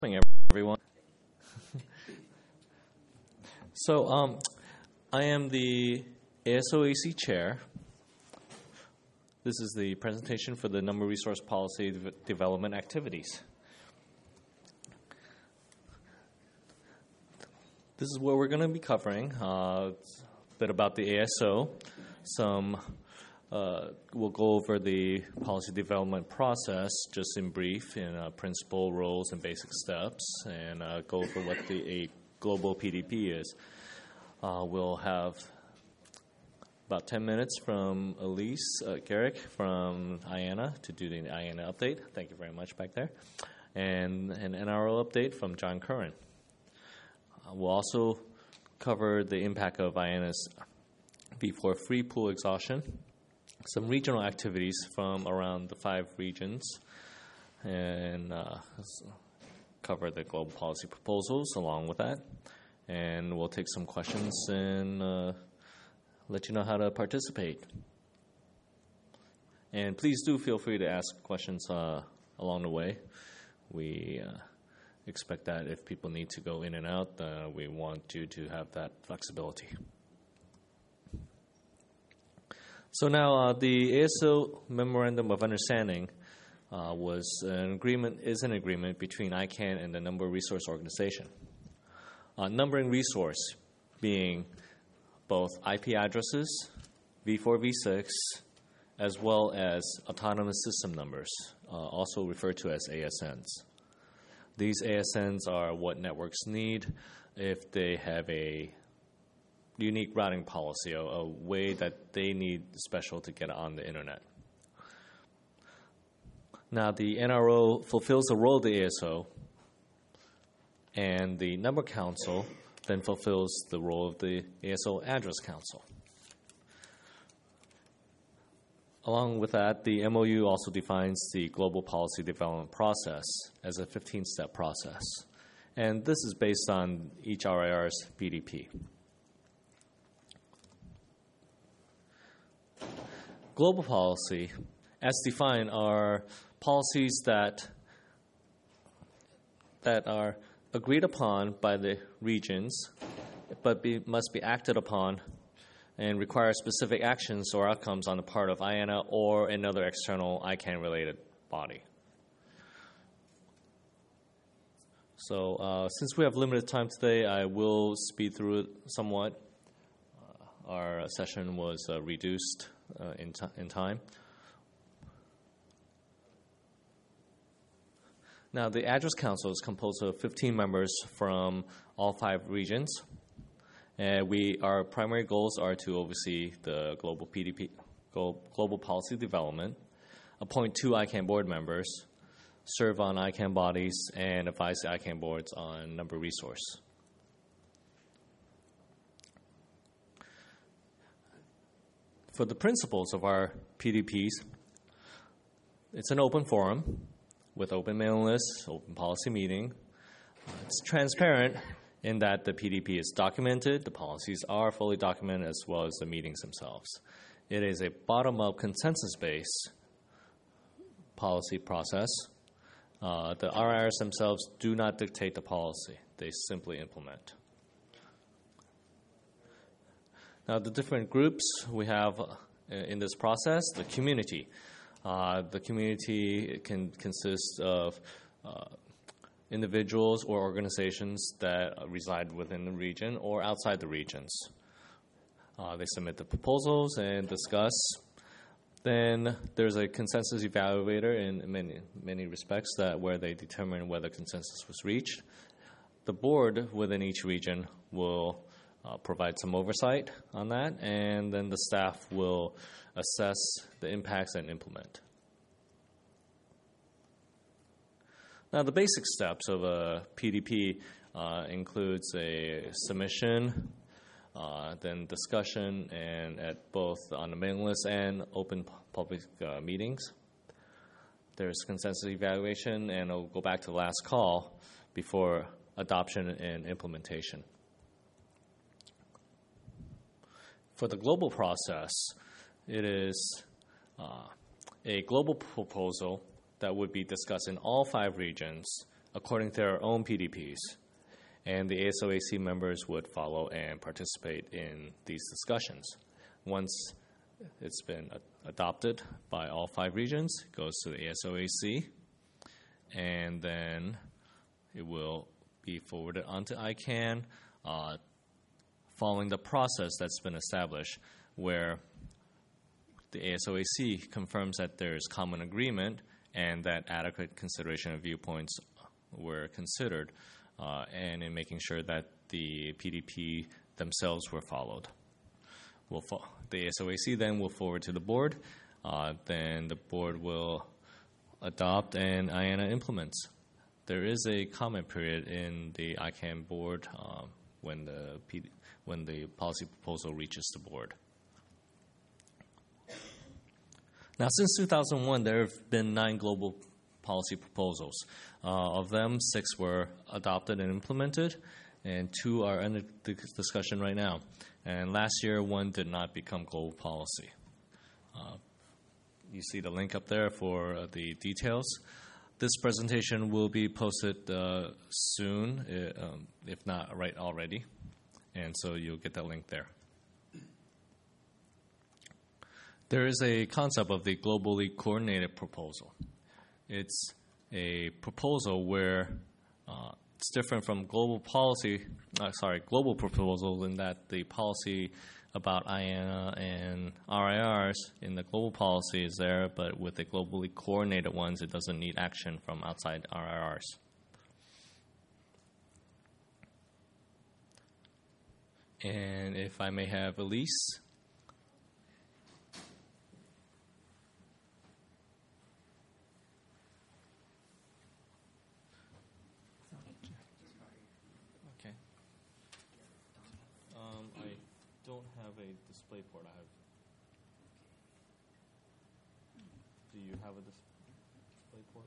Morning, everyone. I am the ASOAC chair. This is the presentation for the Number Resource Policy Development activities. This is what we're going to be covering, a bit about the ASO, we'll go over the policy development process just in brief in principle, roles, and basic steps, and go over what a global PDP is. We'll have about 10 minutes from Elise Garrick from IANA to do the IANA update. Thank you very much back there. And an NRO update from John Curran. We'll also cover the impact of IANA's V4 free pool exhaustion, some regional activities from around the 5 regions, and cover the global policy proposals along with that. And we'll take some questions and let you know how to participate. And please do feel free to ask questions along the way. We expect that if people need to go in and out, we want you to have that flexibility. So now the ASO Memorandum of Understanding is an agreement between ICANN and the Number Resource Organization. Numbering resource being both IP addresses, V4, V6, as well as autonomous system numbers, also referred to as ASNs. These ASNs are what networks need if they have a unique routing policy, a way that they need special to get on the internet. Now, the NRO fulfills the role of the ASO, and the Number Council then fulfills the role of the ASO Address Council. Along with that, the MOU also defines the global policy development process as a 15-step process, and this is based on each RIR's PDP. Global policy, as defined, are policies that are agreed upon by the regions, but must be acted upon and require specific actions or outcomes on the part of IANA or another external ICANN-related body. So since we have limited time today, I will speed through it somewhat. Our session was reduced in time. Now, the Address Council is composed of 15 members from all 5 regions. And our primary goals are to oversee the global PDP, global policy development, appoint 2 ICANN board members, serve on ICANN bodies, and advise the ICANN boards on number resource. For the principles of our PDPs, it's an open forum with open mailing lists, open policy meeting. It's transparent in that the PDP is documented, the policies are fully documented, as well as the meetings themselves. It is a bottom-up consensus-based policy process. The RIRs themselves do not dictate the policy. They simply implement. Now, the different groups we have in this process, the community. The community can consist of individuals or organizations that reside within the region or outside the regions. They submit the proposals and discuss. Then there's a consensus evaluator in many respects where they determine whether consensus was reached. The board within each region will provide some oversight on that, and then the staff will assess the impacts and implement. Now, the basic steps of a PDP includes a submission, then discussion, and at both on the mailing list and open public meetings. There's consensus evaluation, and I'll go back to the last call before adoption and implementation. For the global process, it is a global proposal that would be discussed in all 5 regions according to their own PDPs. And the ASOAC members would follow and participate in these discussions. Once it's been adopted by all 5 regions, it goes to the ASOAC, and then it will be forwarded onto ICANN, following the process that's been established, where the ASOAC confirms that there is common agreement and that adequate consideration of viewpoints were considered, and in making sure that the PDP themselves were followed. The ASOAC then will forward to the board. Then the board will adopt and IANA implements. There is a comment period in the ICANN board when the policy proposal reaches the board. Now, since 2001, there have been 9 global policy proposals. Of them, 6 were adopted and implemented, and 2 are under discussion right now. And last year, 1 did not become global policy. You see the link up there for the details. This presentation will be posted soon, if not right already, and so you'll get that link there. There is a concept of the globally coordinated proposal. It's a proposal where it's different from global proposals in that the policy about IANA and RIRs in the global policy is there, but with the globally coordinated ones, it doesn't need action from outside RIRs. And if I may have Elise. I don't have a display port. Do you have a display port?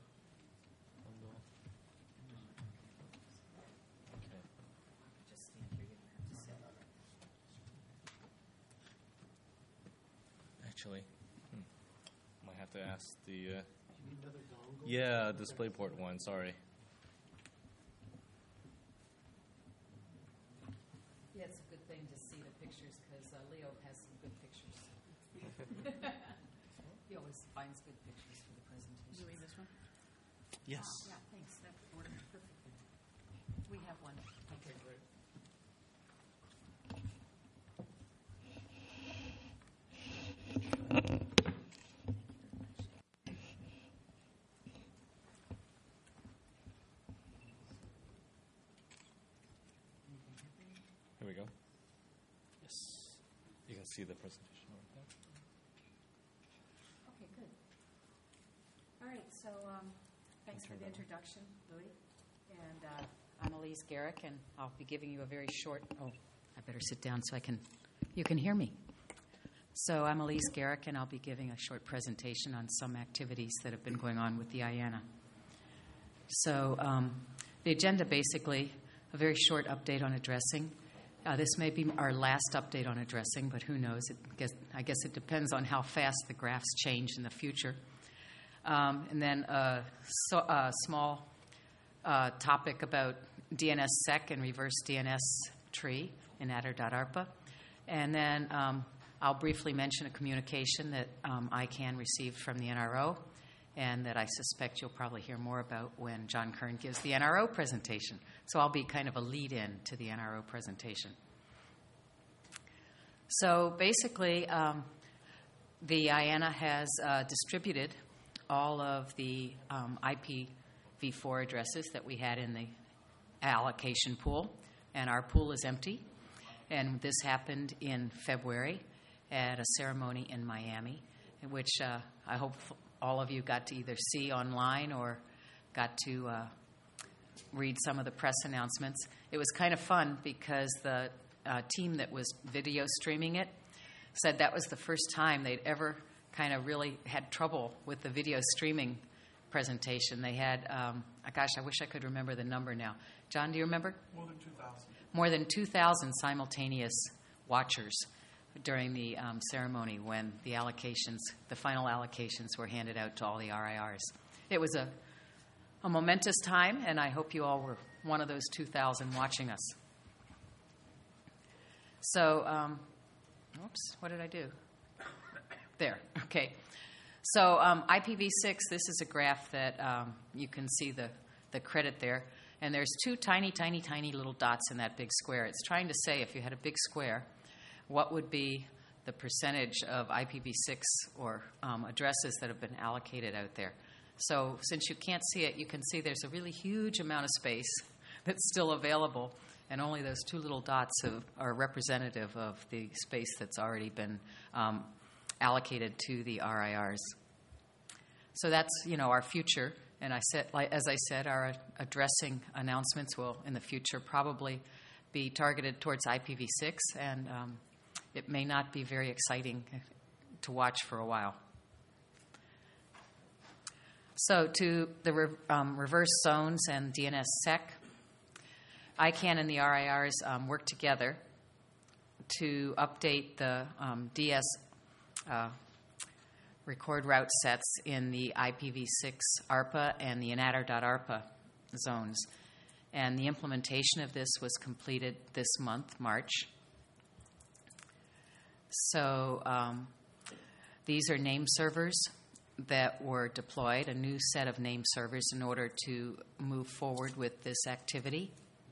Okay. Just stand here. You don't have to sit. Actually, might have to ask the. Yeah, display port one. Sorry. Yeah, it's a good thing to see the pictures because Leo has some good pictures. He always finds good pictures for the presentation. You read this one? Yes. Yeah, thanks. That worked perfectly. We have one. Okay, great. Here we go. Yes. You can see the presentation right there. Okay, good. All right, so thanks for the introduction, Louis. And I'm Elise Garrick, and I'll be giving you a very short. Oh, I better sit down so you can hear me. So I'm Elise Garrick, and I'll be giving a short presentation on some activities that have been going on with the IANA. So the agenda, basically, a very short update on addressing. This may be our last update on addressing, but who knows? I guess it depends on how fast the graphs change in the future. And then a small topic about DNSSEC and reverse DNS tree in Adder.ARPA. And then I'll briefly mention a communication that ICANN received from the NRO and that I suspect you'll probably hear more about when John Kern gives the NRO presentation. So I'll be kind of a lead-in to the NRO presentation. So basically, the IANA has distributed all of the IPv4 addresses that we had in the allocation pool, and our pool is empty. And this happened in February at a ceremony in Miami, in which I hope all of you got to either see online or got to read some of the press announcements. It was kind of fun because the team that was video streaming it said that was the first time they'd ever kind of really had trouble with the video streaming presentation. They had, gosh, I wish I could remember the number now. John, do you remember? More than 2,000. More than 2,000 simultaneous watchers during the ceremony when the final allocations were handed out to all the RIRs. It was a momentous time, and I hope you all were one of those 2,000 watching us. So, oops, what did I do? There, okay. So IPv6, this is a graph that you can see the credit there. And there's two tiny, tiny, tiny little dots in that big square. It's trying to say if you had a big square, what would be the percentage of IPv6 or addresses that have been allocated out there. So since you can't see it, you can see there's a really huge amount of space that's still available, and only those two little dots are representative of the space that's already been allocated to the RIRs. So that's, our future. And as I said, our addressing announcements will, in the future, probably be targeted towards IPv6, and it may not be very exciting to watch for a while. So to the reverse zones and DNSSEC, ICANN and the RIRs work together to update the DS record route sets in the IPv6 ARPA and the inatter.arpa zones. And the implementation of this was completed this month, March. So these are name servers that were deployed, a new set of name servers in order to move forward with this activity.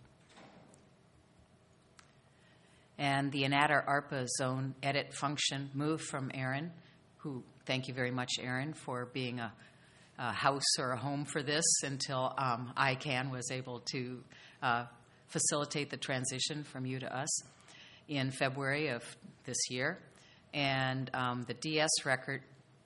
And the inatter.arpa zone edit function moved from Aaron, who, thank you very much, Aaron, for being a house or a home for this until ICANN was able to facilitate the transition from you to us in February of this year. And the DS record,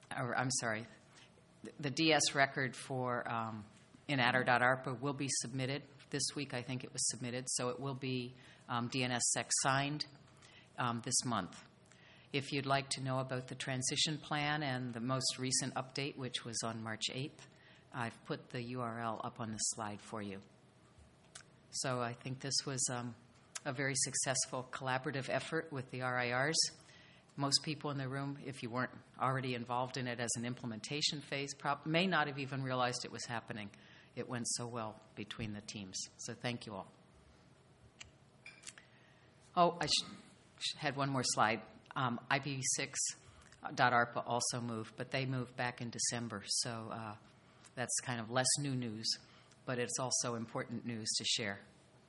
the DS record for inatter.arpa will be submitted. This week, I think it was submitted, so it will be DNSSEC signed this month. If you'd like to know about the transition plan and the most recent update, which was on March 8th, I've put the URL up on the slide for you. So I think this was a very successful collaborative effort with the RIRs. Most people in the room, if you weren't already involved in it as an implementation phase, may not have even realized it was happening. It went so well between the teams. So thank you all. Oh, I had one more slide. IPv6.ARPA also moved, but they moved back in December. So that's kind of less new news, but it's also important news to share.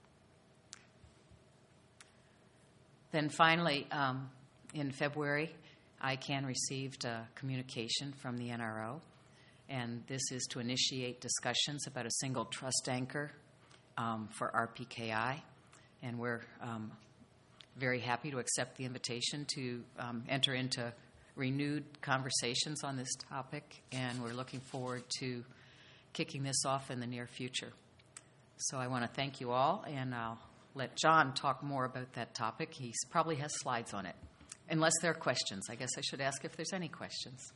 Then finally, in February, ICANN received a communication from the NRO, and this is to initiate discussions about a single trust anchor for RPKI, and we're very happy to accept the invitation to enter into renewed conversations on this topic, and we're looking forward to kicking this off in the near future. So I want to thank you all, and I'll let John talk more about that topic. He probably has slides on it, unless there are questions. I guess I should ask if there's any questions.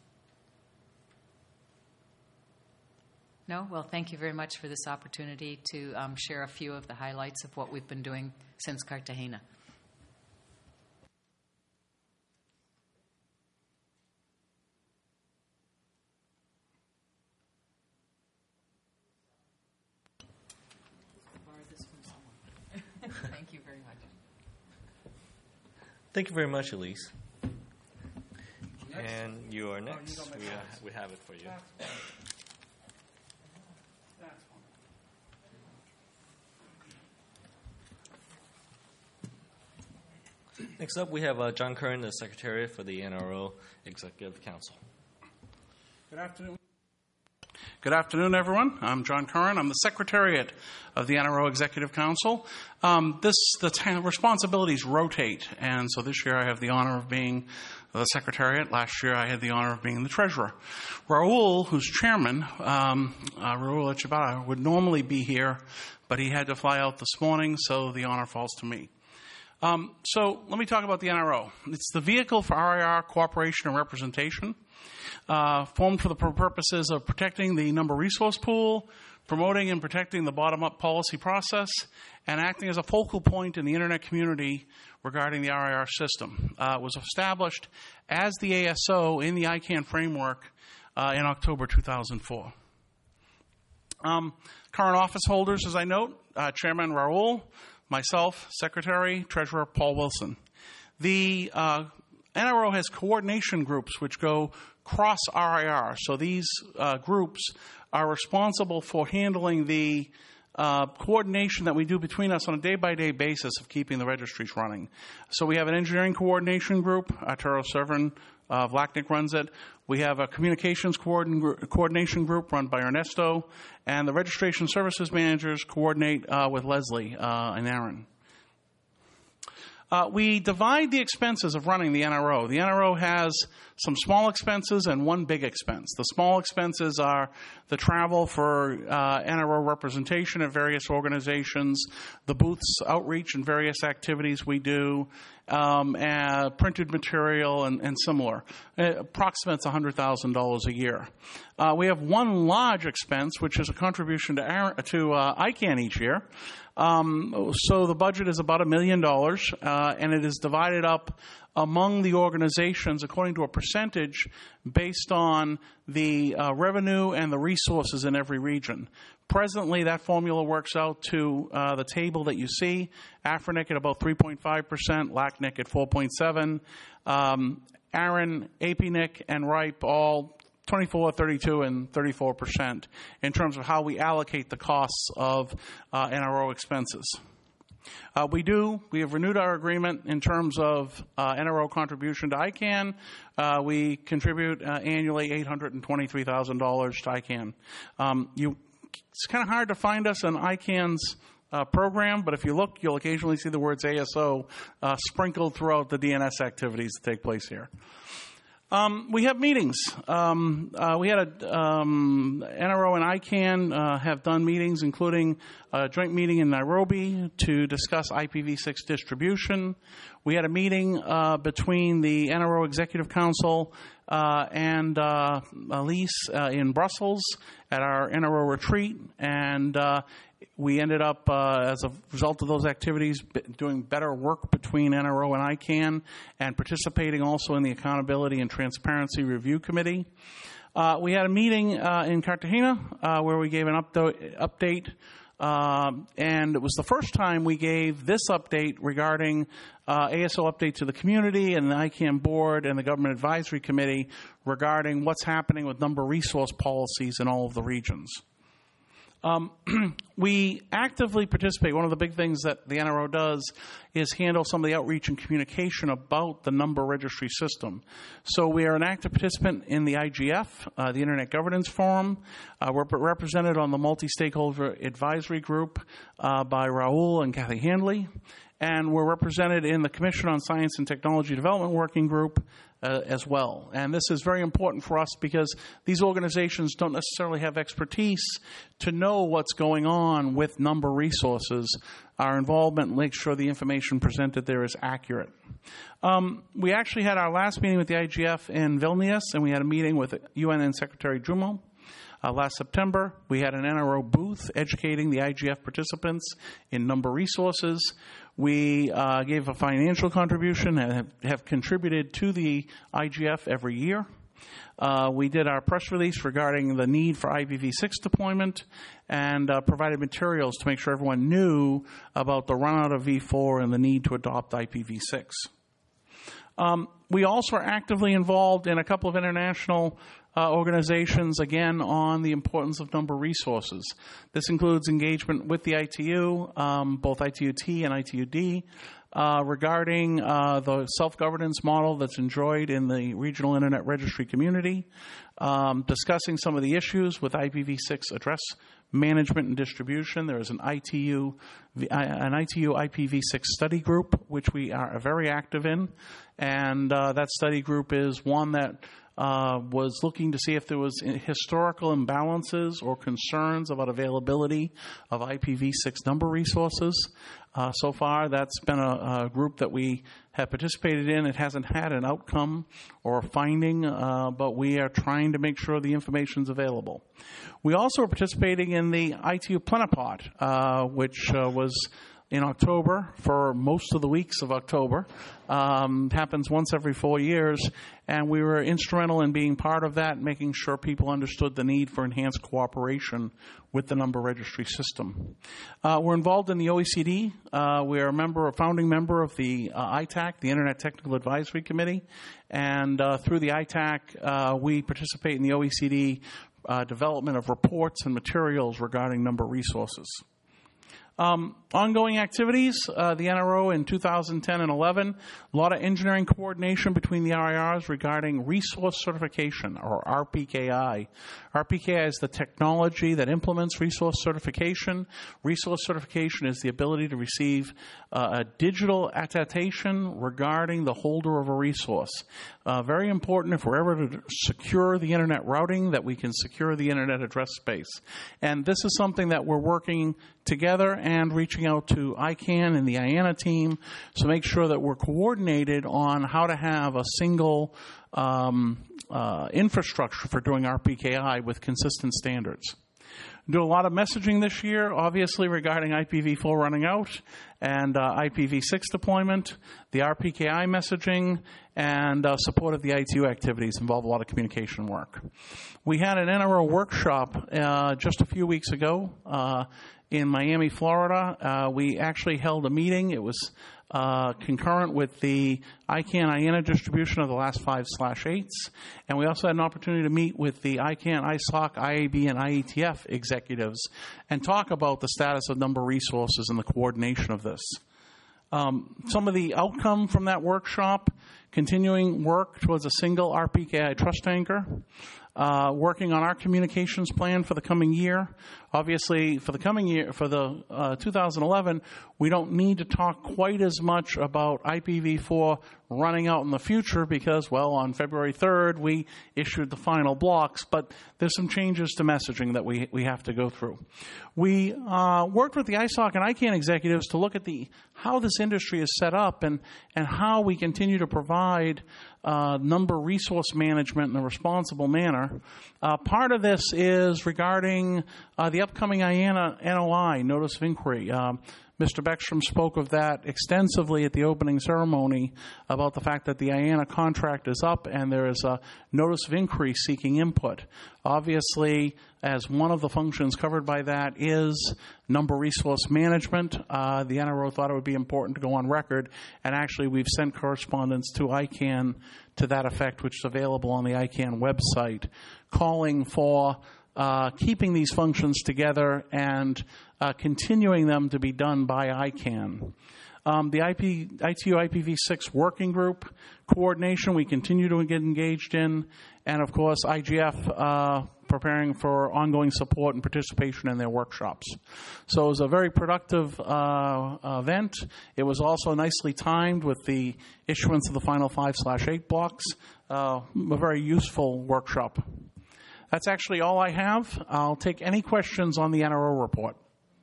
No? Well, thank you very much for this opportunity to share a few of the highlights of what we've been doing since Cartagena. Thank you very much. Thank you very much, Elise. And you are next. We have it for you. Next up, we have John Curran, the Secretariat for the NRO Executive Council. Good afternoon. Good afternoon, everyone. I'm John Curran. I'm the Secretariat of the NRO Executive Council. The responsibilities rotate, and so this year I have the honor of being the Secretariat. Last year I had the honor of being the Treasurer. Raul, who's Chairman, Raul Echevarria, would normally be here, but he had to fly out this morning, so the honor falls to me. So let me talk about the NRO. It's the vehicle for RIR cooperation and representation, formed for the purposes of protecting the number resource pool, promoting and protecting the bottom-up policy process, and acting as a focal point in the Internet community regarding the RIR system. It was established as the ASO in the ICANN framework in October 2004. Current office holders, as I note, Chairman Raul, myself, Secretary, Treasurer Paul Wilson. The NRO has coordination groups which go cross RIR. So these groups are responsible for handling the coordination that we do between us on a day-by-day basis of keeping the registries running. So we have an engineering coordination group. Arturo Severin Vlachnik runs it. We have a communications coordination group run by Ernesto, and the registration services managers coordinate with Leslie and Aaron. We divide the expenses of running the NRO. The NRO has some small expenses and one big expense. The small expenses are the travel for NRO representation at various organizations, the booths outreach and various activities we do, printed material and similar. It approximates $100,000 a year. We have one large expense, which is a contribution to ICANN each year. So the budget is about $1 million, and it is divided up among the organizations according to a percentage based on the revenue and the resources in every region. Presently, that formula works out to the table that you see. Afrinic at about 3.5%, LACNIC at 4.7%, Aaron, APNIC, and RIPE all 24, 32, and 34% in terms of how we allocate the costs of NRO expenses. We have renewed our agreement in terms of NRO contribution to ICANN. We contribute annually $823,000 to ICANN. It's kind of hard to find us on ICANN's program, but if you look, you'll occasionally see the words ASO sprinkled throughout the DNS activities that take place here. We have meetings. We had NRO and ICANN have done meetings, including a joint meeting in Nairobi to discuss IPv6 distribution. We had a meeting between the NRO Executive Council and Elise in Brussels at our NRO retreat, and we ended up, as a result of those activities, doing better work between NRO and ICANN and participating also in the Accountability and Transparency Review Committee. We had a meeting in Cartagena where we gave an update, and it was the first time we gave this update regarding ASO update to the community and the ICANN board and the Government Advisory Committee regarding what's happening with number resource policies in all of the regions. We actively participate. One of the big things that the NRO does is handle some of the outreach and communication about the number registry system. So we are an active participant in the IGF, the Internet Governance Forum. We're represented on the Multi-Stakeholder Advisory Group by Raul and Kathy Handley. And we're represented in the Commission on Science and Technology Development Working Group as well. And this is very important for us because these organizations don't necessarily have expertise to know what's going on with number resources. Our involvement makes sure the information presented there is accurate. We actually had our last meeting with the IGF in Vilnius, and we had a meeting with UN Secretary Jumo. Last September, we had an NRO booth educating the IGF participants in number resources. We gave a financial contribution and have contributed to the IGF every year. We did our press release regarding the need for IPv6 deployment and provided materials to make sure everyone knew about the run out of v4 and the need to adopt IPv6. We also are actively involved in a couple of international organizations, again, on the importance of number resources. This includes engagement with the ITU, both ITU-T and ITU-D, regarding the self-governance model that's enjoyed in the regional Internet registry community, discussing some of the issues with IPv6 address management and distribution. There is an ITU IPv6 study group, which we are very active in, and that study group is one that was looking to see if there was historical imbalances or concerns about availability of IPv6 number resources. So far, that's been a group that we have participated in. It hasn't had an outcome or a finding, but we are trying to make sure the information is available. We also are participating in the ITU Plenipot, which was in October for most of the weeks of October. Happens once every 4 years, and we were instrumental in being part of that, making sure people understood the need for enhanced cooperation with the number registry system. We're involved in the OECD. We're a founding member of the ITAC, the Internet Technical Advisory Committee, and through the ITAC, we participate in the OECD development of reports and materials regarding number resources. Ongoing activities, the NRO in 2010 and 11, a lot of engineering coordination between the RIRs regarding resource certification, or RPKI. RPKI is the technology that implements resource certification. Resource certification is the ability to receive a digital attestation regarding the holder of a resource. Very important if we're ever to secure the internet routing, that we can secure the internet address space. And this is something that we're working together and reaching out to ICANN and the IANA team to make sure that we're coordinated on how to have a single infrastructure for doing RPKI with consistent standards. Do a lot of messaging this year, obviously, regarding IPv4 running out and IPv6 deployment, the RPKI messaging, and support of the ITU activities involve a lot of communication work. We had an NRO workshop just a few weeks ago in Miami, Florida. We actually held a meeting. It was concurrent with the ICANN IANA distribution of the last 5/8s. And we also had an opportunity to meet with the ICANN, ISOC, IAB, and IETF executives and talk about the status of number resources and the coordination of this. Some of the outcome from that workshop: continuing work towards a single RPKI trust anchor, working on our communications plan for the coming year. Obviously, for the coming year, for the 2011, we don't need to talk quite as much about IPv4 running out in the future because, well, on February 3rd, we issued the final blocks, but there's some changes to messaging that we have to go through. We worked with the ISOC and ICANN executives to look at how this industry is set up and how we continue to provide number resource management in a responsible manner. Part of this is regarding the upcoming IANA NOI, Notice of Inquiry. Mr. Beckstrom spoke of that extensively at the opening ceremony about the fact that the IANA contract is up and there is a Notice of Inquiry seeking input. Obviously, as one of the functions covered by that is number resource management, the NRO thought it would be important to go on record, and actually we've sent correspondence to ICANN to that effect, which is available on the ICANN website, calling for keeping these functions together and continuing them to be done by ICANN. The ITU IPv6 working group coordination we continue to get engaged in, and of course IGF preparing for ongoing support and participation in their workshops. So it was a very productive event. It was also nicely timed with the issuance of the final 5/8 blocks. A very useful workshop. That's actually all I have. I'll take any questions on the NRO report.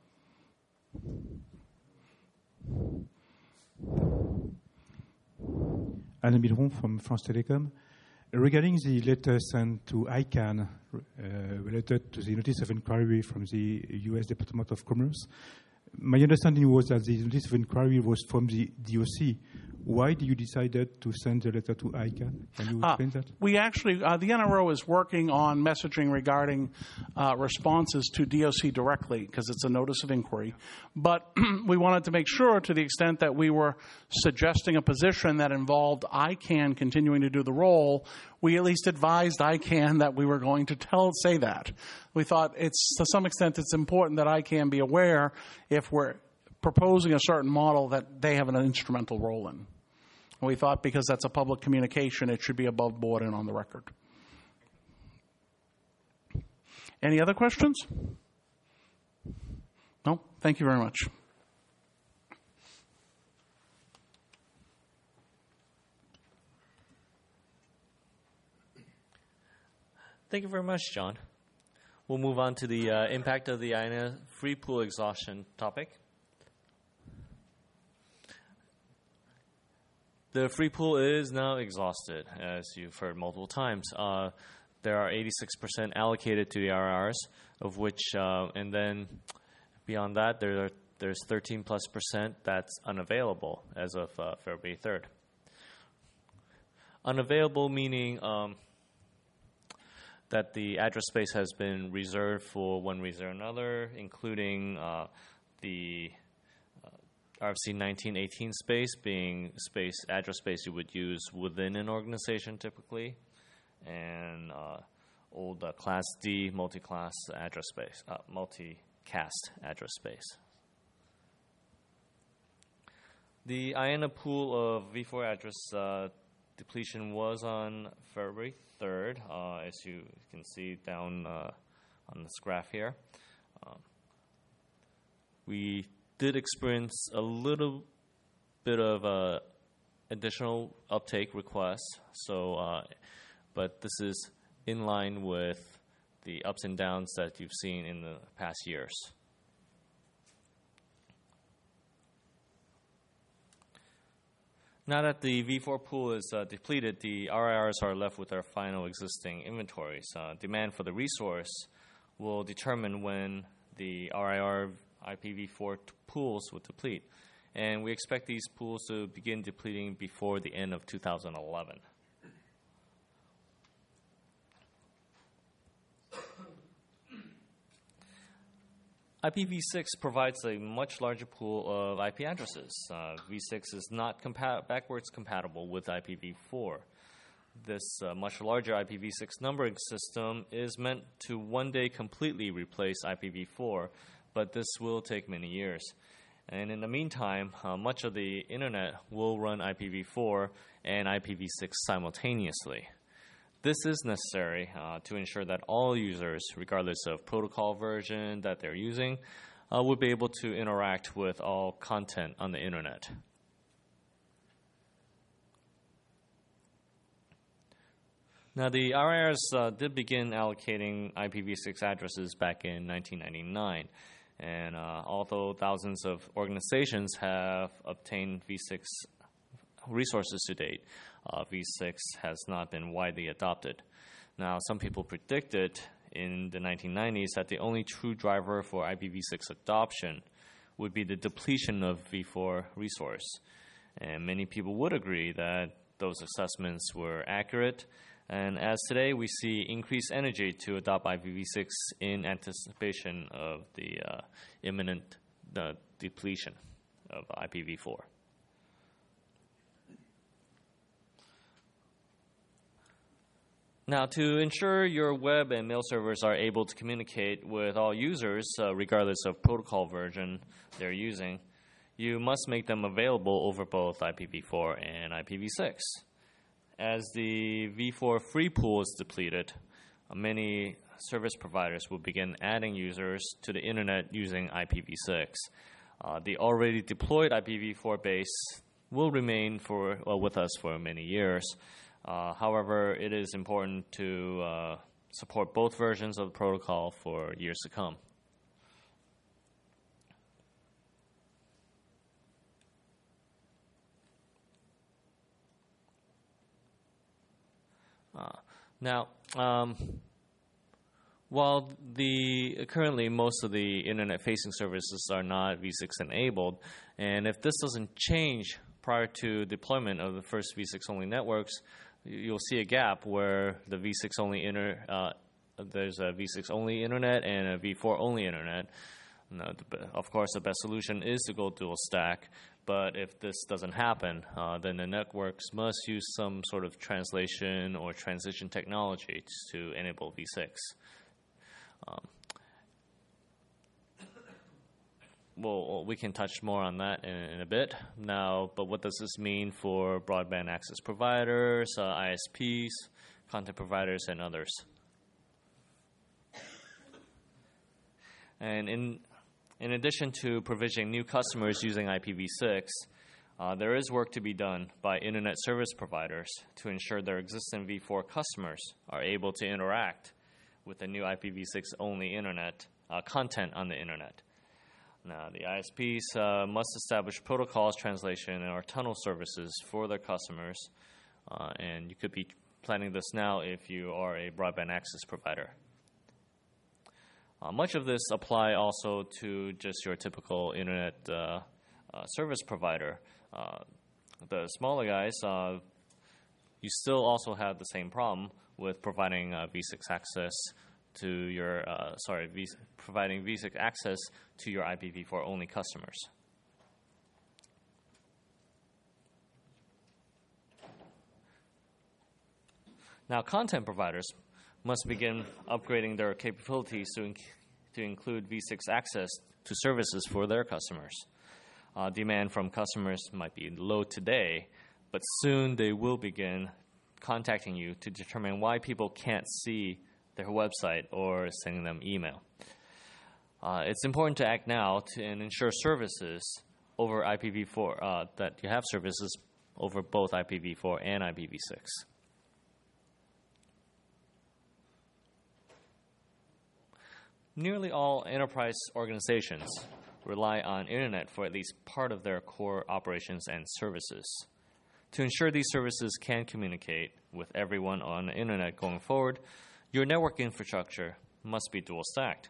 Alain Bidron from France Telecom. Regarding the letter sent to ICANN related to the notice of inquiry from the U.S. Department of Commerce, my understanding was that the notice of inquiry was from the DOC. Why did you decide to send the letter to ICANN? Can you explain that? We actually, the NRO is working on messaging regarding responses to DOC directly because it's a notice of inquiry. But we wanted to make sure, to the extent that we were suggesting a position that involved ICANN continuing to do the role, we at least advised ICANN that we were going to say that. We thought to some extent it's important that ICANN be aware if we're proposing a certain model that they have an instrumental role in. And we thought because that's a public communication, it should be above board and on the record. Any other questions? No? Thank you very much. Thank you very much, John. We'll move on to the impact of the IANA free pool exhaustion topic. The free pool is now exhausted, as you've heard multiple times. There are 86% allocated to the RRs, of which, and then beyond that, there are there's 13+% that's unavailable as of February 3rd. Unavailable meaning that the address space has been reserved for one reason or another, including the RFC 1918 space being address space you would use within an organization typically, and old Class D multi-class address space, multi-cast address space. The IANA pool of V4 address depletion was on February 3rd, as you can see down on this graph here. We did experience a little bit of additional uptake requests, but this is in line with the ups and downs that you've seen in the past years. Now that the V4 pool is depleted, the RIRs are left with their final existing inventories. Demand for the resource will determine when the RIR IPv4 pools will deplete, and we expect these pools to begin depleting before the end of 2011. IPv6 provides a much larger pool of IP addresses. V6 is not backwards compatible with IPv4. This much larger IPv6 numbering system is meant to one day completely replace IPv4, but this will take many years. And in the meantime, much of the internet will run IPv4 and IPv6 simultaneously. This is necessary to ensure that all users, regardless of protocol version that they're using, will be able to interact with all content on the internet. Now, the RIRs did begin allocating IPv6 addresses back in 1999, and although thousands of organizations have obtained V6 resources to date, V6 has not been widely adopted. Now, some people predicted in the 1990s that the only true driver for IPv6 adoption would be the depletion of V4 resource. And many people would agree that those assessments were accurate. And as today, we see increased energy to adopt IPv6 in anticipation of the imminent depletion of IPv4. Now, to ensure your web and mail servers are able to communicate with all users, regardless of protocol version they're using, you must make them available over both IPv4 and IPv6. As the V4 free pool is depleted, many service providers will begin adding users to the internet using IPv6. The already deployed IPv4 base will remain with us for many years. However, it is important to support both versions of the protocol for years to come. Now, while currently most of the internet-facing services are not V6 enabled, and if this doesn't change prior to deployment of the first V6-only networks, you'll see a gap where the V6-only there's a V6-only internet and a V4-only internet. Now, of course, the best solution is to go dual stack, but if this doesn't happen, then the networks must use some sort of translation or transition technology to enable V6. Well, we can touch more on that in a bit now, but what does this mean for broadband access providers, ISPs, content providers, and others? And in addition to provisioning new customers using IPv6, there is work to be done by internet service providers to ensure their existing V4 customers are able to interact with the new IPv6-only internet content on the internet. Now, the ISPs must establish protocols, translation, or tunnel services for their customers, and you could be planning this now if you are a broadband access provider. Much of this apply also to just your typical internet service provider. The smaller guys, you still also have the same problem with providing v6 access to your providing v6 access to your IPv4 only customers. Now, content providers must begin upgrading their capabilities to include v6 access to services for their customers. Demand from customers might be low today, but soon they will begin contacting you to determine why people can't see their website or sending them email. It's important to act now and ensure services over IPv4, that you have services over both IPv4 and IPv6. Nearly all enterprise organizations rely on internet for at least part of their core operations and services. To ensure these services can communicate with everyone on the internet going forward, your network infrastructure must be dual-stacked.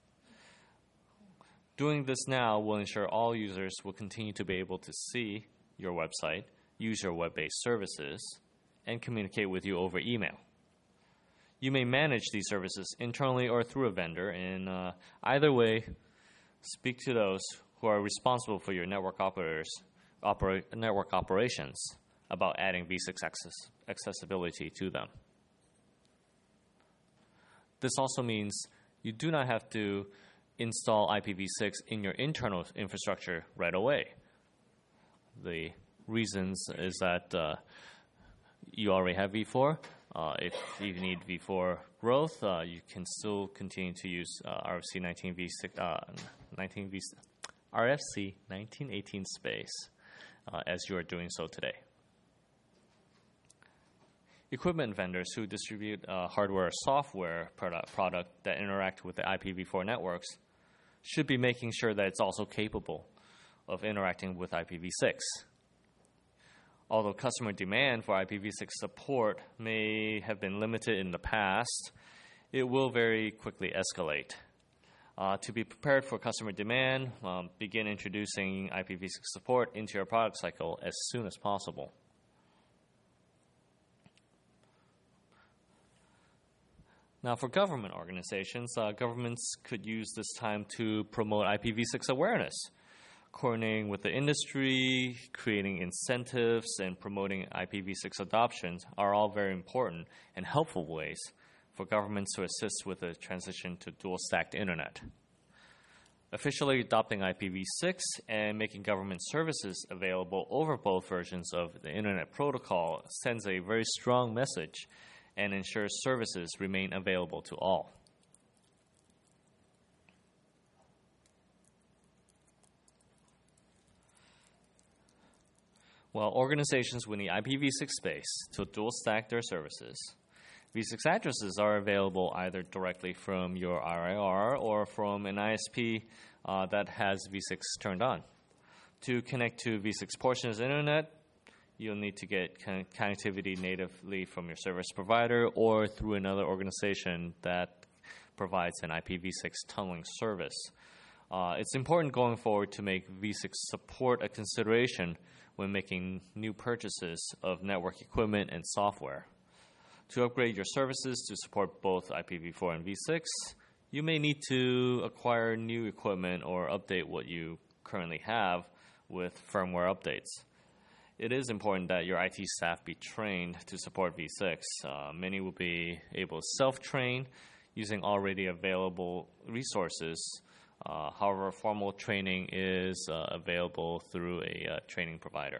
Doing this now will ensure all users will continue to be able to see your website, use your web-based services, and communicate with you over email. You may manage these services internally or through a vendor, and either way, speak to those who are responsible for your network operations about adding v6 accessibility to them. This also means you do not have to install IPv6 in your internal infrastructure right away. The reasons is that you already have v4. If you need v4 growth, you can still continue to use RFC 1918 space as you are doing so today. Equipment vendors who distribute hardware or software product that interact with the IPv4 networks should be making sure that it's also capable of interacting with IPv6. Although customer demand for IPv6 support may have been limited in the past, it will very quickly escalate. To be prepared for customer demand, begin introducing IPv6 support into your product cycle as soon as possible. Now, for government organizations, governments could use this time to promote IPv6 awareness. Coordinating with the industry, creating incentives, and promoting IPv6 adoptions are all very important and helpful ways for governments to assist with the transition to dual-stacked internet. Officially adopting IPv6 and making government services available over both versions of the internet protocol sends a very strong message and ensures services remain available to all. While organizations will need IPv6 space to dual-stack their services, v6 addresses are available either directly from your RIR or from an ISP that has v6 turned on. To connect to v6 portions of the internet, you'll need to get connectivity natively from your service provider or through another organization that provides an IPv6 tunneling service. It's important going forward to make v6 support a consideration when making new purchases of network equipment and software. To upgrade your services to support both IPv4 and v6, you may need to acquire new equipment or update what you currently have with firmware updates. It is important that your IT staff be trained to support v6. Many will be able to self-train using already available resources. However, formal training is available through a training provider.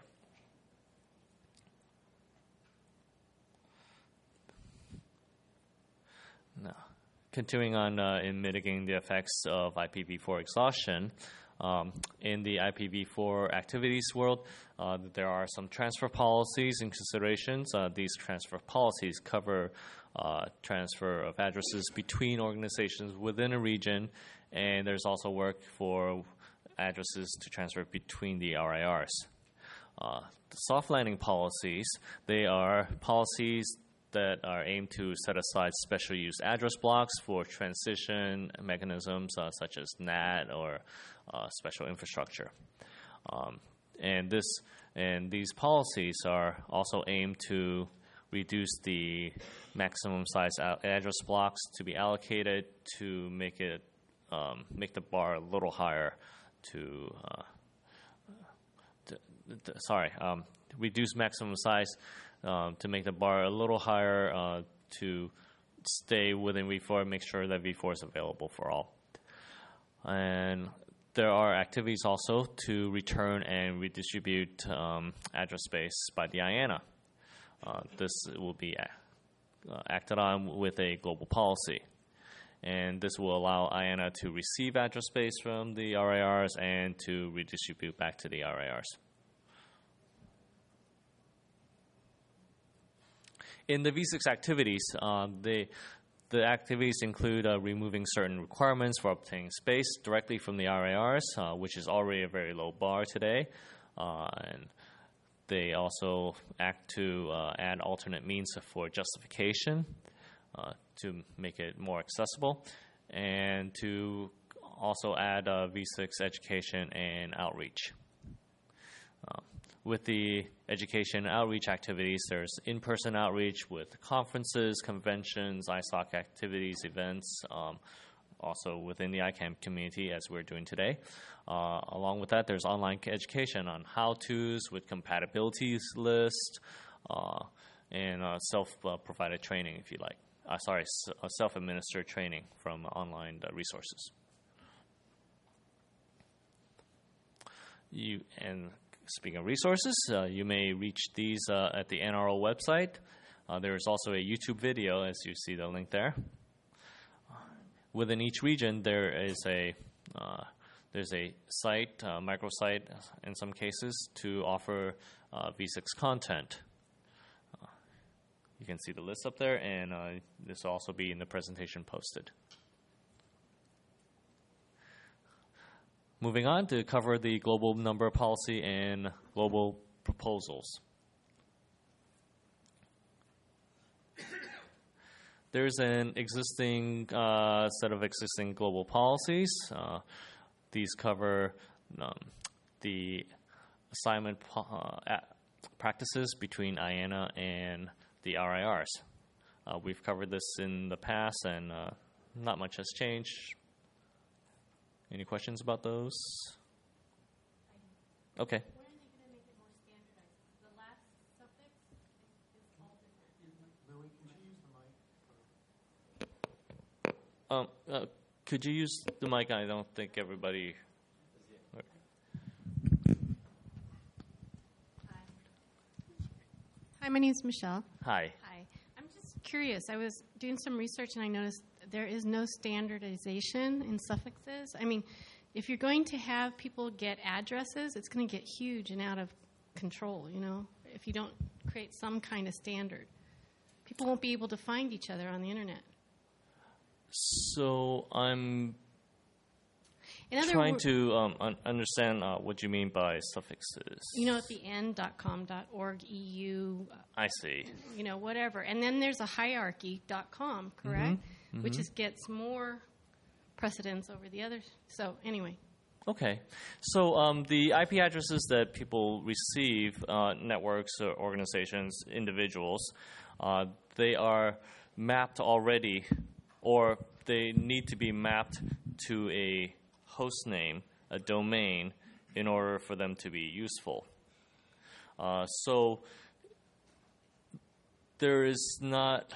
Now, continuing on in mitigating the effects of IPv4 exhaustion, in the IPv4 activities world, there are some transfer policies and considerations. These transfer policies cover transfer of addresses between organizations within a region, and there's also work for addresses to transfer between the RIRs. The soft landing policies, they are policies that are aimed to set aside special use address blocks for transition mechanisms such as NAT or special infrastructure. And these policies are also aimed to reduce the maximum size address blocks to be allocated to make the bar a little higher reduce maximum size to make the bar a little higher to stay within V4 and make sure that V4 is available for all. And there are activities also to return and redistribute address space by the IANA. This will be acted on with a global policy. And this will allow IANA to receive address space from the RIRs and to redistribute back to the RIRs. In the V6 activities, the activities include removing certain requirements for obtaining space directly from the RIRs, which is already a very low bar today. And they also act to add alternate means for justification to make it more accessible, and to also add V6 education and outreach. With the education and outreach activities, there's in-person outreach with conferences, conventions, ISOC activities, events, also within the ICANN community as we're doing today. Along with that, there's online education on how-tos with compatibilities list and self-provided training, if you like. Self-administered training from online resources. Speaking of resources, you may reach these at the NRO website. There is also a YouTube video, as you see the link there. Within each region, there's a site, microsite in some cases, to offer V6 content. You can see the list up there, and this will also be in the presentation posted. Moving on to cover the global number policy and global proposals. There's an existing set of existing global policies. These cover the assignment practices between IANA and the RIRs. We've covered this in the past, and not much has changed. Any questions about those? Okay. When are they going to make it more standardized? The last suffix is all different. Louis, can you use the mic? Could you use the mic? I don't think everybody. Hi, my name is Michelle. Hi. Hi. I'm just curious. I was doing some research and I noticed there is no standardization in suffixes. I mean, if you're going to have people get addresses, it's going to get huge and out of control, you know, if you don't create some kind of standard. People won't be able to find each other on the internet. So I'm trying to understand what you mean by suffixes. You know, at the end, .com, .org, EU. I see. You know, whatever. And then there's a hierarchy, .com, correct? Mm-hmm. Which just gets more precedence over the others. So anyway. Okay. So the IP addresses that people receive, networks or organizations, individuals, they are mapped already, or they need to be mapped to a host name, a domain, in order for them to be useful. So there is not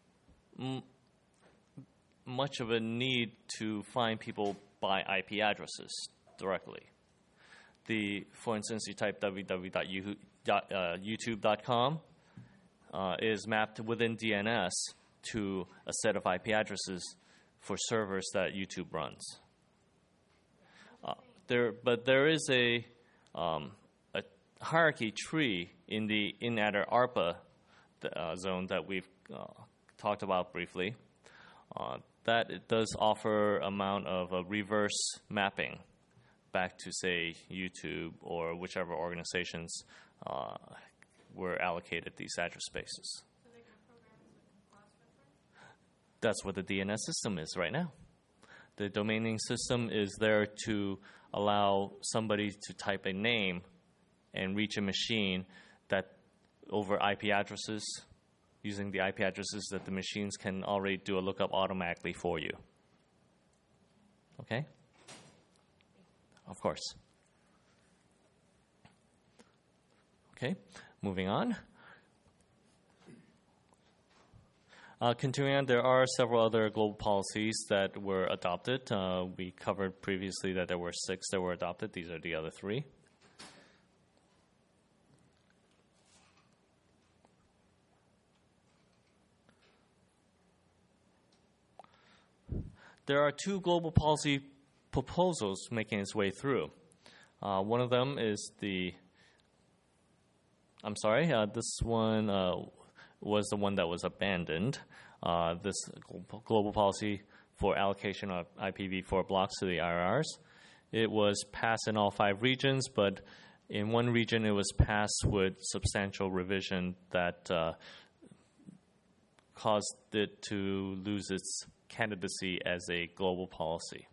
much of a need to find people by IP addresses directly. For instance, you type www.youtube.com is mapped within DNS to a set of IP addresses for servers that YouTube runs. But there is a hierarchy tree in the in-adder ARPA zone that we've talked about briefly. That it does offer amount of a reverse mapping back to, say, YouTube or whichever organizations were allocated these address spaces. So they can program That's what the DNS system is right now. The domain name system is there to allow somebody to type a name and reach a machine that over IP addresses, using the IP addresses that the machines can already do a lookup automatically for you. Okay? Of course. Okay, moving on. Continuing on, there are several other global policies that were adopted. We covered previously that there were 6 that were adopted. These are the other 3. There are 2 global policy proposals making its way through. One of them is this one was the one that was abandoned. This global policy for allocation of IPv4 blocks to the IRRs. It was passed in all 5 regions, but in one region it was passed with substantial revision that caused it to lose its candidacy as a global policy.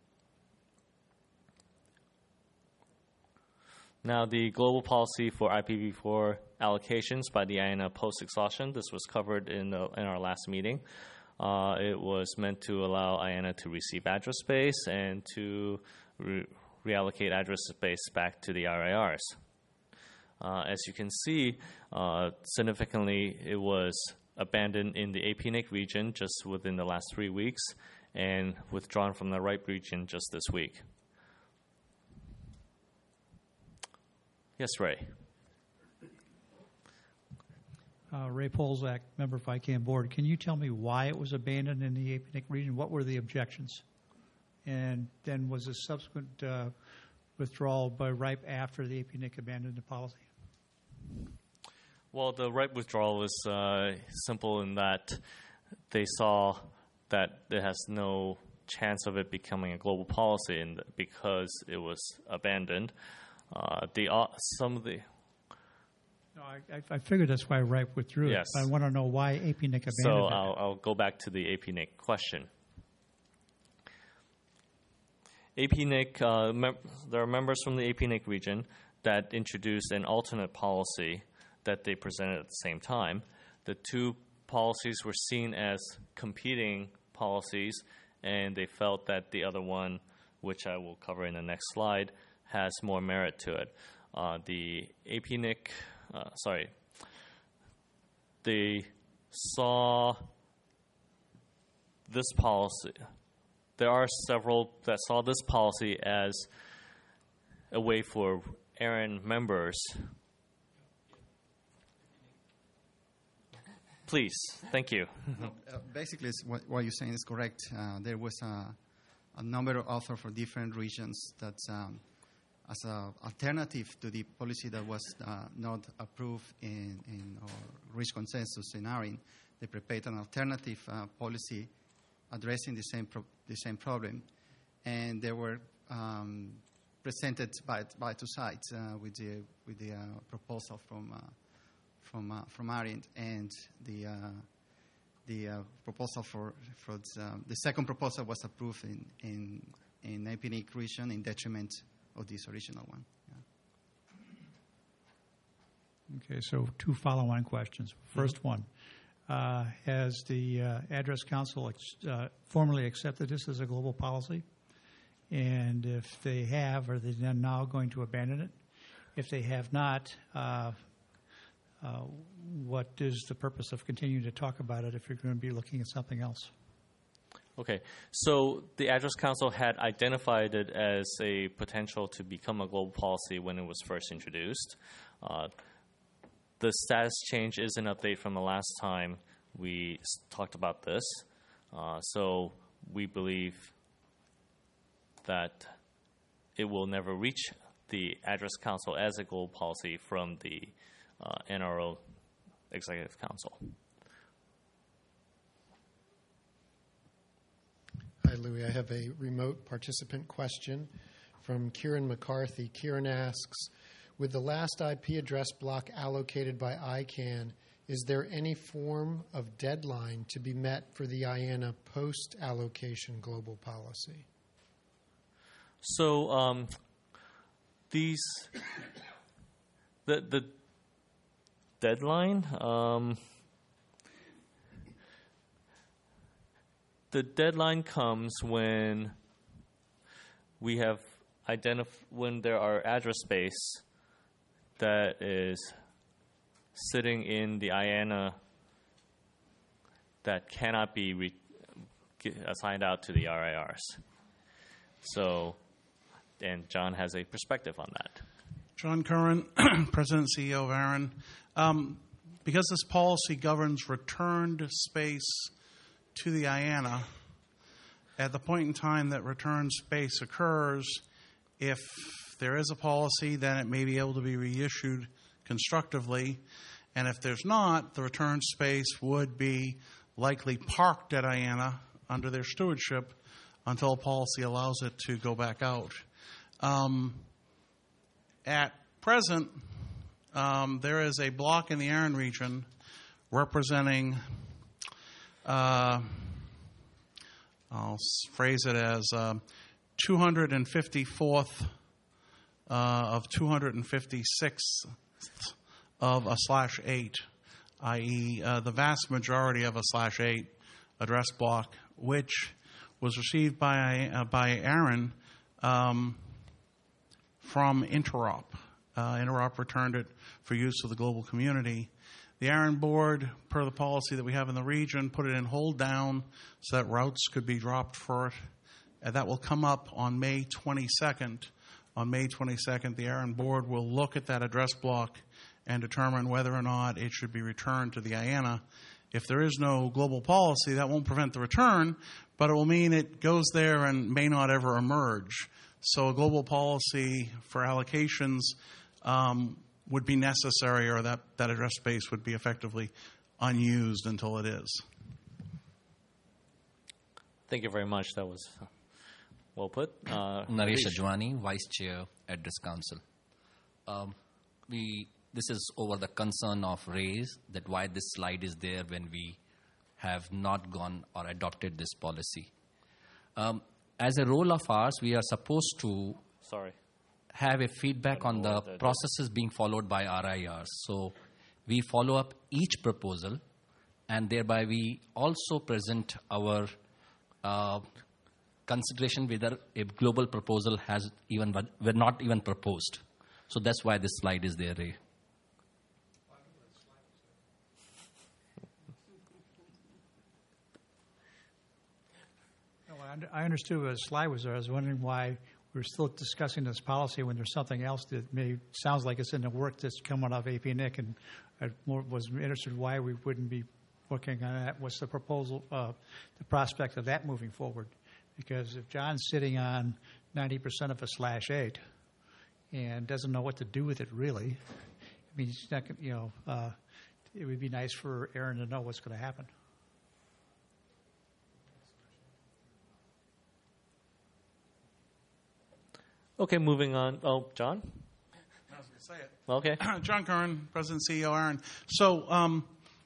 Now, the global policy for IPv4 allocations by the IANA post-exhaustion, this was covered in our last meeting. It was meant to allow IANA to receive address space and to reallocate address space back to the IRRs. As you can see, significantly, it was abandoned in the APNIC region just within the last 3 weeks and withdrawn from the RIPE region just this week. Yes, Ray. Ray Polzak, member of ICANN board. Can you tell me why it was abandoned in the APNIC region? What were the objections? And then was a subsequent withdrawal by RIPE after the APNIC abandoned the policy? Well, the RIPE withdrawal was simple in that they saw that it has no chance of it becoming a global policy, and because it was abandoned. No, I figured that's why RIPE withdrew yes. it. I want to know why APNIC abandoned it. So I'll go back to the APNIC question. APNIC, there are members from the APNIC region that introduced an alternate policy that they presented at the same time. The 2 policies were seen as competing policies, and they felt that the other one, which I will cover in the next slide, has more merit to it. The APNIC, they saw this policy. There are several that saw this policy as a way for ARIN members. Please, thank you. Basically, what you're saying is correct. There was a number of offers for different regions that, as an alternative to the policy that was not approved or reached consensus in ARIN, they prepared an alternative policy addressing the same problem, and they were presented by 2 sides with the proposal from ARIN, and the proposal for the second proposal was approved in APNIC region in detriment of this original one. Yeah. Okay, so 2 follow-on questions. First one, has the Address Council formally accepted this as a global policy? And if they have, are they then now going to abandon it? If they have not, what is the purpose of continuing to talk about it if you're going to be looking at something else? Okay, so the Address Council had identified it as a potential to become a global policy when it was first introduced. The status change is an update from the last time we talked about this. So we believe that it will never reach the Address Council as a global policy from the NRO Executive Council. Hi, Louis. I have a remote participant question from Kieran McCarthy. Kieran asks, with the last IP address block allocated by ICANN, is there any form of deadline to be met for the IANA post-allocation global policy? So the deadline. The deadline comes when we have when there are address space that is sitting in the IANA that cannot be assigned out to the RIRs. So, and John has a perspective on that. John Curran, President and CEO of ARIN. Because this policy governs returned space to the IANA, at the point in time that return space occurs, if there is a policy, then it may be able to be reissued constructively. And if there's not, the return space would be likely parked at IANA under their stewardship until a policy allows it to go back out. At present, there is a block in the ARIN region representing, I'll phrase it as 254th of 256th of a /8, i.e. The vast majority of a /8 address block, which was received by ARIN from Interop. Interop returned it for use of the global community. The ARIN board, per the policy that we have in the region, put it in hold down so that routes could be dropped for it. And that will come up on May 22nd. On May 22nd, the ARIN board will look at that address block and determine whether or not it should be returned to the IANA. If there is no global policy, that won't prevent the return, but it will mean it goes there and may not ever emerge. So a global policy for allocations would be necessary, or that address space would be effectively unused until it is. Thank you very much. That was well put. Naresh Ajwani, Vice Chair, Address Council. This is over the concern of raised that why this slide is there when we have not gone or adopted this policy. As a role of ours, we are supposed to have a feedback on the processes being followed by RIRs. So we follow up each proposal, and thereby we also present our consideration whether a global proposal has even were not even proposed. So that's why this slide is there, Ray. I understood what the slide was there. I was wondering why we're still discussing this policy when there's something else that sounds like it's in the work that's coming out of APNIC, and I was interested why we wouldn't be working on that. What's the proposal, the prospect of that moving forward? Because if John's sitting on 90% of a /8 and doesn't know what to do with it really, I mean, he's not, it would be nice for ARIN to know what's going to happen. Okay, moving on. Oh, John? I was going to say it. Okay. John Curran, President and CEO ARIN. So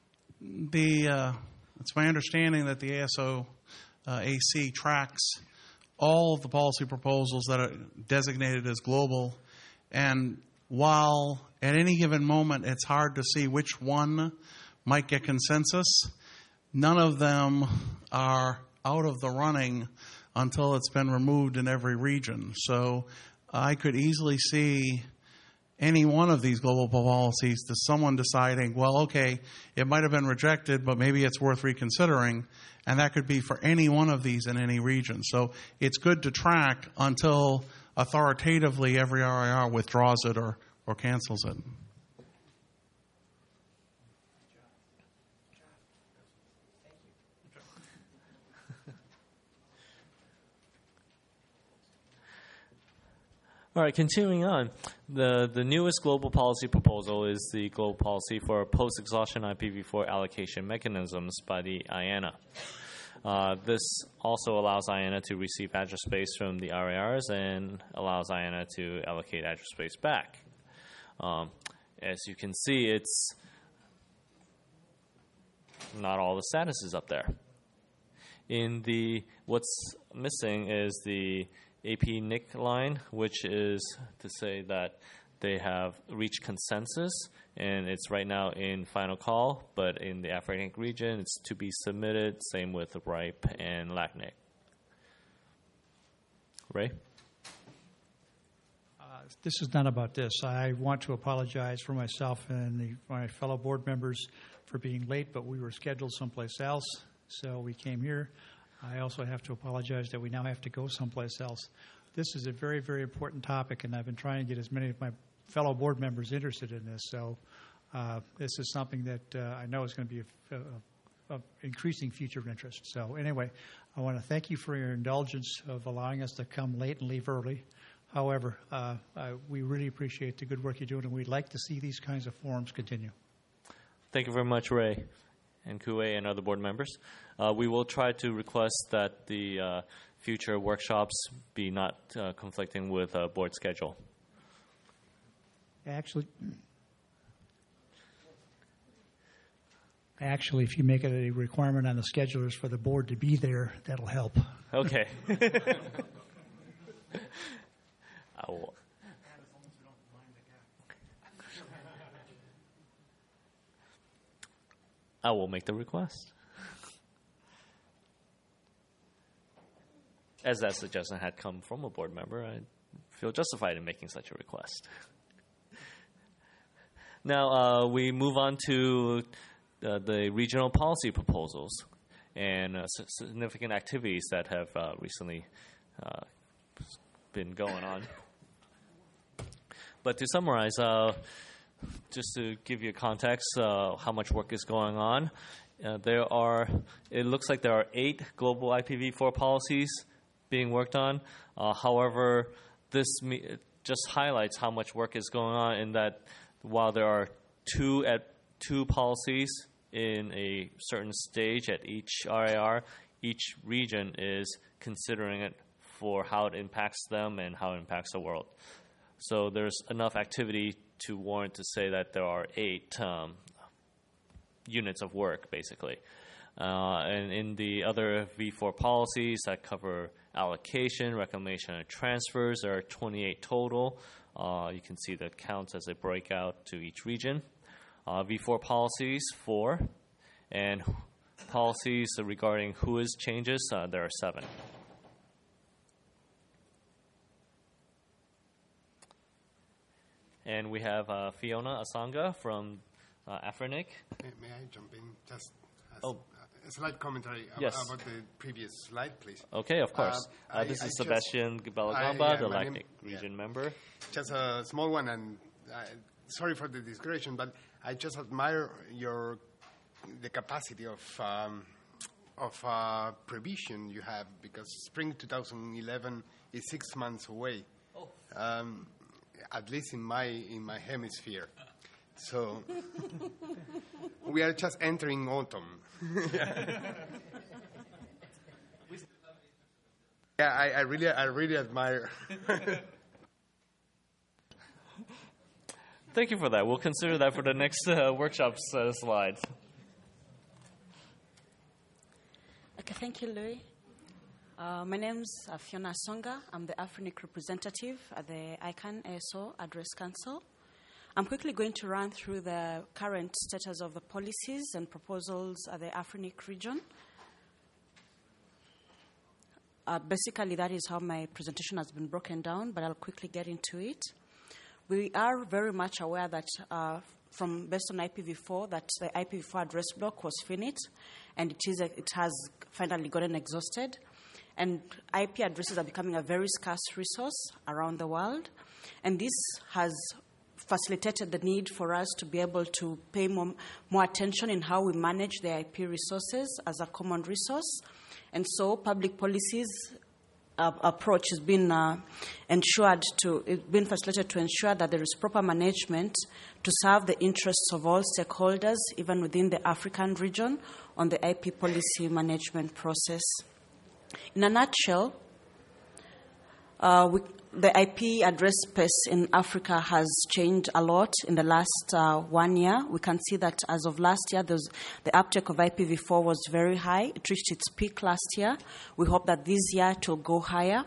it's my understanding that the ASO AC tracks all of the policy proposals that are designated as global. And while at any given moment it's hard to see which one might get consensus, none of them are out of the running until it's been removed in every region. So I could easily see any one of these global policies to someone deciding, well, okay, it might have been rejected, but maybe it's worth reconsidering. And that could be for any one of these in any region. So it's good to track until authoritatively every RIR withdraws it or cancels it. All right, continuing on. The newest global policy proposal is the global policy for post-exhaustion IPv4 allocation mechanisms by the IANA. This also allows IANA to receive address space from the RIRs and allows IANA to allocate address space back. As you can see, it's not all the status is up there. What's missing is the AP NIC line, which is to say that they have reached consensus, and it's right now in final call, but in the African region, it's to be submitted, same with RIPE and LACNIC. Ray? This is not about this. I want to apologize for myself and my fellow board members for being late, but we were scheduled someplace else, so we came here. I also have to apologize that we now have to go someplace else. This is a very, very important topic, and I've been trying to get as many of my fellow board members interested in this. So this is something that I know is going to be of increasing future interest. So anyway, I want to thank you for your indulgence of allowing us to come late and leave early. However, we really appreciate the good work you're doing, and we'd like to see these kinds of forums continue. Thank you very much, Ray and Kuei and other board members. We will try to request that the future workshops be not conflicting with board schedule. Actually, if you make it a requirement on the schedulers for the board to be there, that'll help. Okay. I will make the request. As that suggestion had come from a board member, I feel justified in making such a request. Now we move on to the regional policy proposals and significant activities that have recently been going on. But to summarize, just to give you context, how much work is going on, it looks like there are 8 global IPv4 policies being worked on. However, this just highlights how much work is going on in that while there are two policies in a certain stage at each RAR, each region is considering it for how it impacts them and how it impacts the world. So there's enough activity to warrant to say that there are 8 units of work, basically. And in the other V4 policies that cover allocation, reclamation, and transfers, there are 28 total. You can see the counts as they break out to each region. V4 policies, 4. And policies regarding WHOIS changes, there are 7. And we have Fiona Asanga from Afrinic. May I jump in? Just a slight commentary about the previous slide, please. Okay, of course. This is Sebastian Balagamba, the LACNIC region member. Just a small one, and sorry for the digression, but I just admire the capacity of prevision you have, because spring 2011 is 6 months away. At least in my hemisphere. So we are just entering autumn. I really admire. Thank you for that. We'll consider that for the next workshop's slides. Okay, thank you, Louis. My name's Fiona Songa. I'm the Afrinic representative at the ICANN ASO Address Council. I'm quickly going to run through the current status of the policies and proposals at the Afrinic region. Basically, that is how my presentation has been broken down, but I'll quickly get into it. We are very much aware that based on IPv4, that the IPv4 address block was finite, and it has finally gotten exhausted. And IP addresses are becoming a very scarce resource around the world. And this has facilitated the need for us to be able to pay more attention in how we manage the IP resources as a common resource. And so public policies approach has been facilitated to ensure that there is proper management to serve the interests of all stakeholders, even within the African region, on the IP policy management process. In a nutshell, the IP address space in Africa has changed a lot in the last 1 year. We can see that as of last year, the uptake of IPv4 was very high. It reached its peak last year. We hope that this year it will go higher.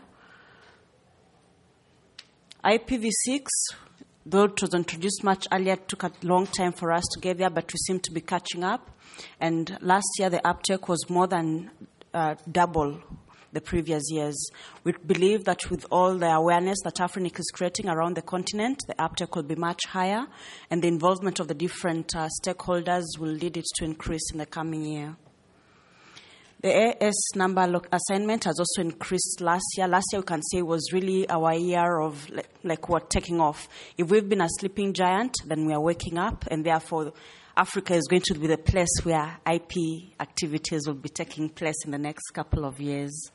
IPv6, though it was introduced much earlier, it took a long time for us to get there, but we seem to be catching up. And last year, the uptake was more than double the previous years. We believe that with all the awareness that Afrinic is creating around the continent, the uptake will be much higher, and the involvement of the different stakeholders will lead it to increase in the coming year. The AS number assignment has also increased last year. Last year, we can say, was really our year of like we're taking off. If we've been a sleeping giant, then we are waking up, and therefore Africa is going to be the place where IP activities will be taking place in the next couple of years.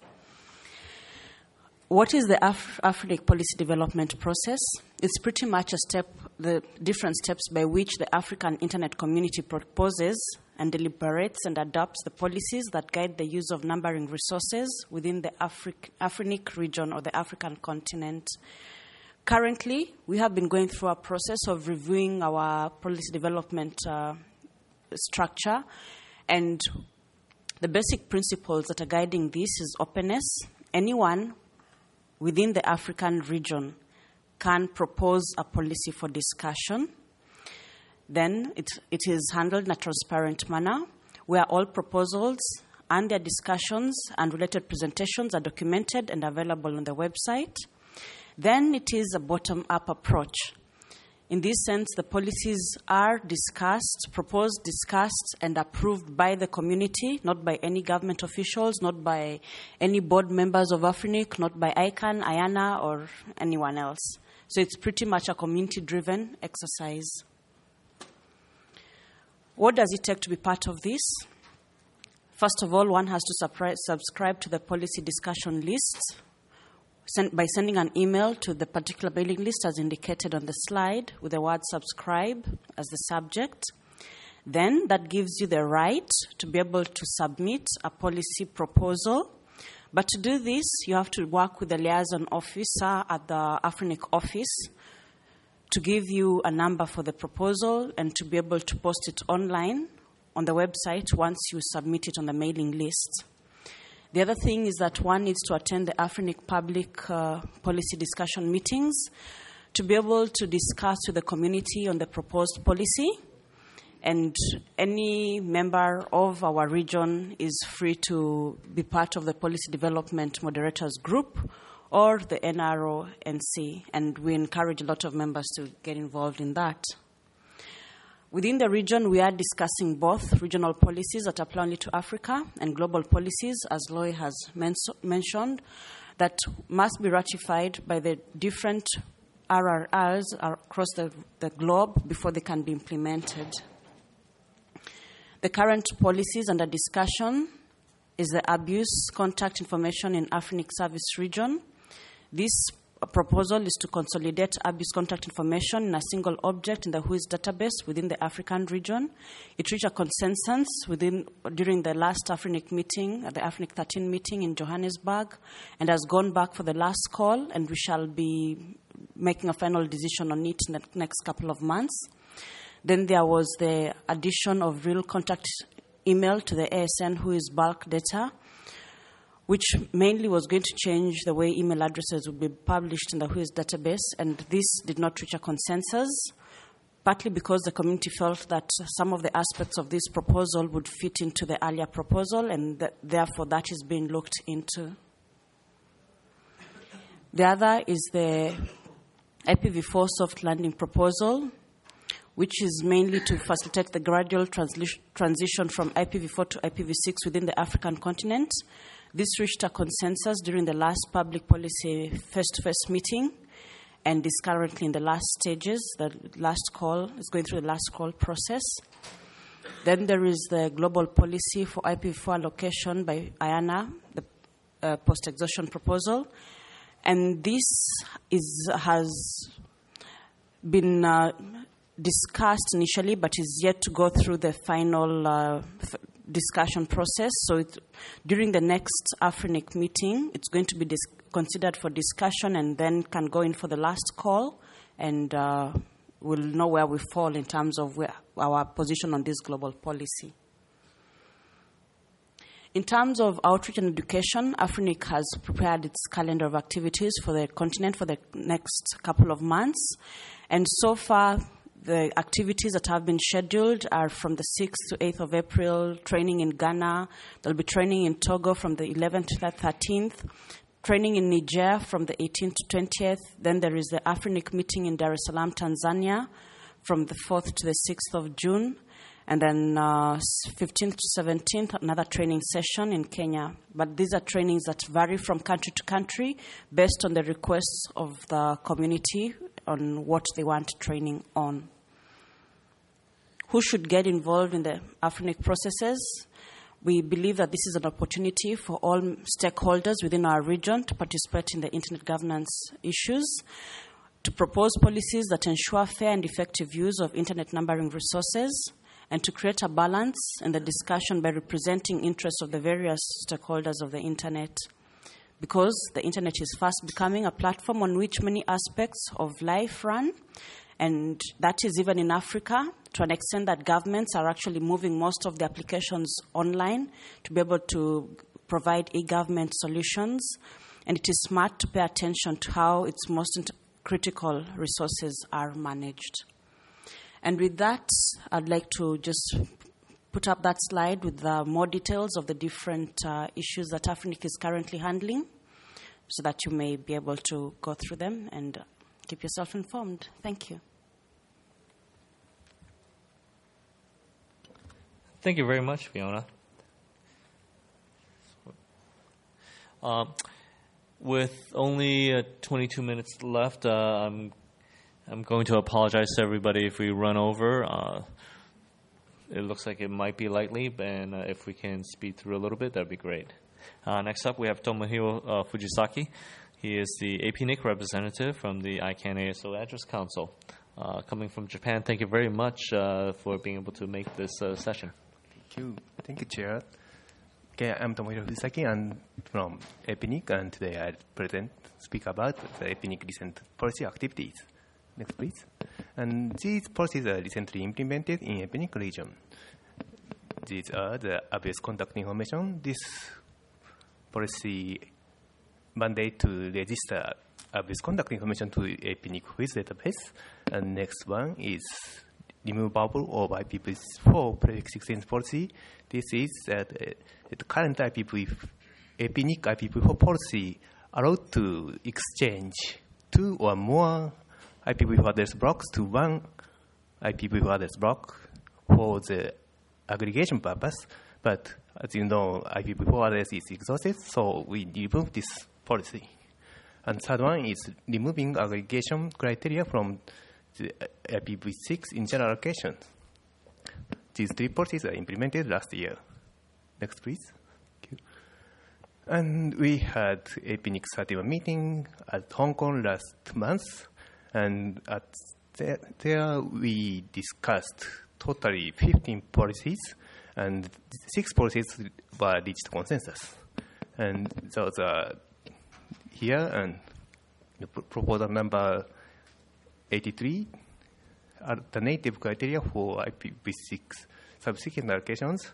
What is the Afrinic policy development process? It's pretty much the different steps by which the African internet community proposes and deliberates and adopts the policies that guide the use of numbering resources within the Afrinic region or the African continent. Currently, we have been going through a process of reviewing our policy development structure, and the basic principles that are guiding this is openness. Anyone within the African region can propose a policy for discussion. Then it is handled in a transparent manner where all proposals and their discussions and related presentations are documented and available on the website. Then it is a bottom-up approach. In this sense, the policies are proposed, discussed, and approved by the community, not by any government officials, not by any board members of Afrinic, not by ICANN, IANA, or anyone else. So it's pretty much a community-driven exercise. What does it take to be part of this? First of all, one has to subscribe to the policy discussion lists by sending an email to the particular mailing list as indicated on the slide with the word subscribe as the subject. Then that gives you the right to be able to submit a policy proposal. But to do this, you have to work with the liaison officer at the Afrinic office to give you a number for the proposal and to be able to post it online on the website once you submit it on the mailing list. The other thing is that one needs to attend the Afrinic public policy discussion meetings to be able to discuss with the community on the proposed policy. And any member of our region is free to be part of the policy development moderators group or the NRO-NC, and we encourage a lot of members to get involved in that. Within the region, we are discussing both regional policies that apply only to Africa and global policies, as Loy has mentioned, that must be ratified by the different RRRs across the globe before they can be implemented. The current policies under discussion is the abuse contact information in Afrinic service region. This proposal is to consolidate abuse contact information in a single object in the WHOIS database within the African region. It reached a consensus during the last Afrinic meeting, the Afrinic 13 meeting in Johannesburg, and has gone back for the last call, and we shall be making a final decision on it in the next couple of months. Then there was the addition of real contact email to the ASN WHOIS bulk data, which mainly was going to change the way email addresses would be published in the WHOIS database, and this did not reach a consensus, partly because the community felt that some of the aspects of this proposal would fit into the earlier proposal, and therefore that is being looked into. The other is the IPv4 soft landing proposal, which is mainly to facilitate the gradual transition from IPv4 to IPv6 within the African continent. This reached a consensus during the last public policy face-to-face meeting and is currently in the last stages. The last call is going through the last call process. Then there is the global policy for IPv4 allocation by IANA, the post-exhaustion proposal. And this has been discussed initially, but is yet to go through the final discussion process. So during the next Afrinic meeting, it's going to be considered for discussion and then can go in for the last call, and we'll know where we fall in terms of our position on this global policy. In terms of outreach and education, AFRINIC has prepared its calendar of activities for the continent for the next couple of months. And so far, the activities that have been scheduled are from the 6th to 8th of April, training in Ghana. There'll be training in Togo from the 11th to the 13th, training in Niger from the 18th to 20th. Then there is the AFRINIC meeting in Dar es Salaam, Tanzania, from the 4th to the 6th of June. And then 15th to 17th, another training session in Kenya. But these are trainings that vary from country to country based on the requests of the community on what they want training on. Who should get involved in the AFRINIC processes? We believe that this is an opportunity for all stakeholders within our region to participate in the internet governance issues, to propose policies that ensure fair and effective use of internet numbering resources, and to create a balance in the discussion by representing interests of the various stakeholders of the internet. Because the internet is fast becoming a platform on which many aspects of life run, and that is even in Africa, to an extent that governments are actually moving most of the applications online to be able to provide e-government solutions. And it is smart to pay attention to how its most critical resources are managed. And with that, I'd like to just put up that slide with more details of the different issues that AFRINIC is currently handling, so that you may be able to go through them and keep yourself informed. Thank you. Thank you very much, Fiona. With only 22 minutes left, I'm going to apologize to everybody if we run over. It looks like it might be lightly, and if we can speed through a little bit, that'd be great. Next up, we have Tomohiro Fujisaki. He is the APNIC representative from the ICANN ASO Address Council. Coming from Japan, thank you very much for being able to make this session. Thank you, Chair. Okay, I'm Tomohiro Fujisaki, and from APNIC, and today I speak about the APNIC recent policy activities. Next, please. And these policies are recently implemented in APNIC region. These are the abuse conduct information. This policy mandate to register abuse conduct information to APNIC with database. And next one is removable of IPv4 prefix exchange policy. This is that the current APNIC IPv4 policy allowed to exchange 2 or more IPv4 address blocks to one IPv4 address block for the aggregation purpose. But as you know, IPv4 address is exhausted, so we remove this policy. And third one is removing aggregation criteria from the IPv6 in general allocation. These three policies are implemented last year. Next, please. Thank you. And we had APNIC 31 meeting at Hong Kong last month. And at there we discussed totally 15 policies, and 6 policies were reached consensus. And those are here, and the proposal number 83, alternative criteria for IPv6 subsequent allocations.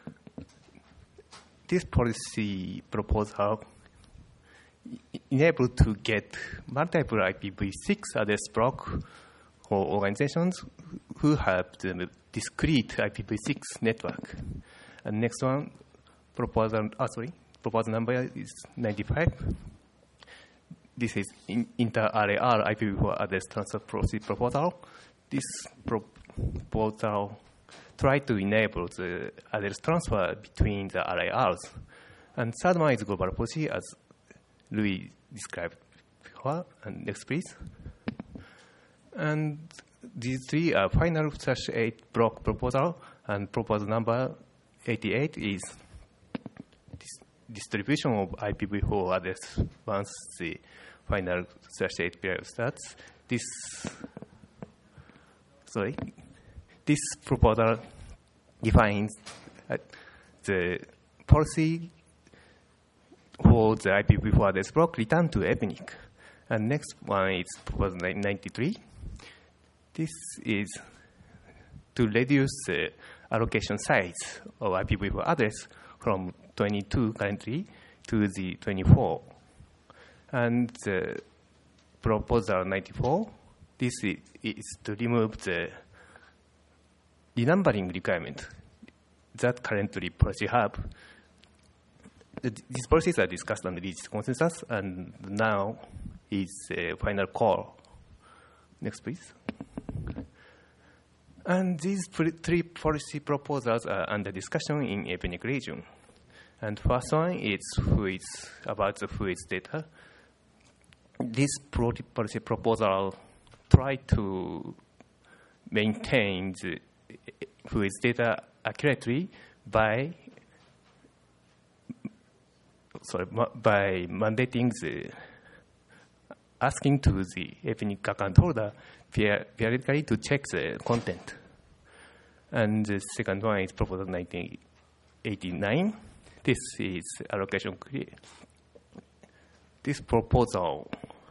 This policy proposal enabled to get multiple IPv6 address block for organizations who have the discrete IPv6 network. And next one, proposal number is 95. This is inter-RAR IPv4 address transfer proposal. This proposal tried to enable the address transfer between the RARs. And third one is global policy, as Louis described before. And next, please. And these three are final /8 block proposal, and proposal number 88 is distribution of IPv4 address once the final /8 period starts. This proposal defines the policy for the IPv4 address block return to Epinik. And next one is proposal 93. This is to reduce the allocation size of IPv4 address from 22 currently to the 24. And the proposal 94, this is to remove the denumbering requirement that currently policy have. These policies are discussed and reached consensus, and now is a final call. Next, please. And these three policy proposals are under discussion in Epinik region. And first one is about the fluids data. This policy proposal try to maintain the fluids data accurately by mandating the asking to the Epinik account holder periodically to check the content. And the second one is proposal 1989. This is allocation clear. This proposal,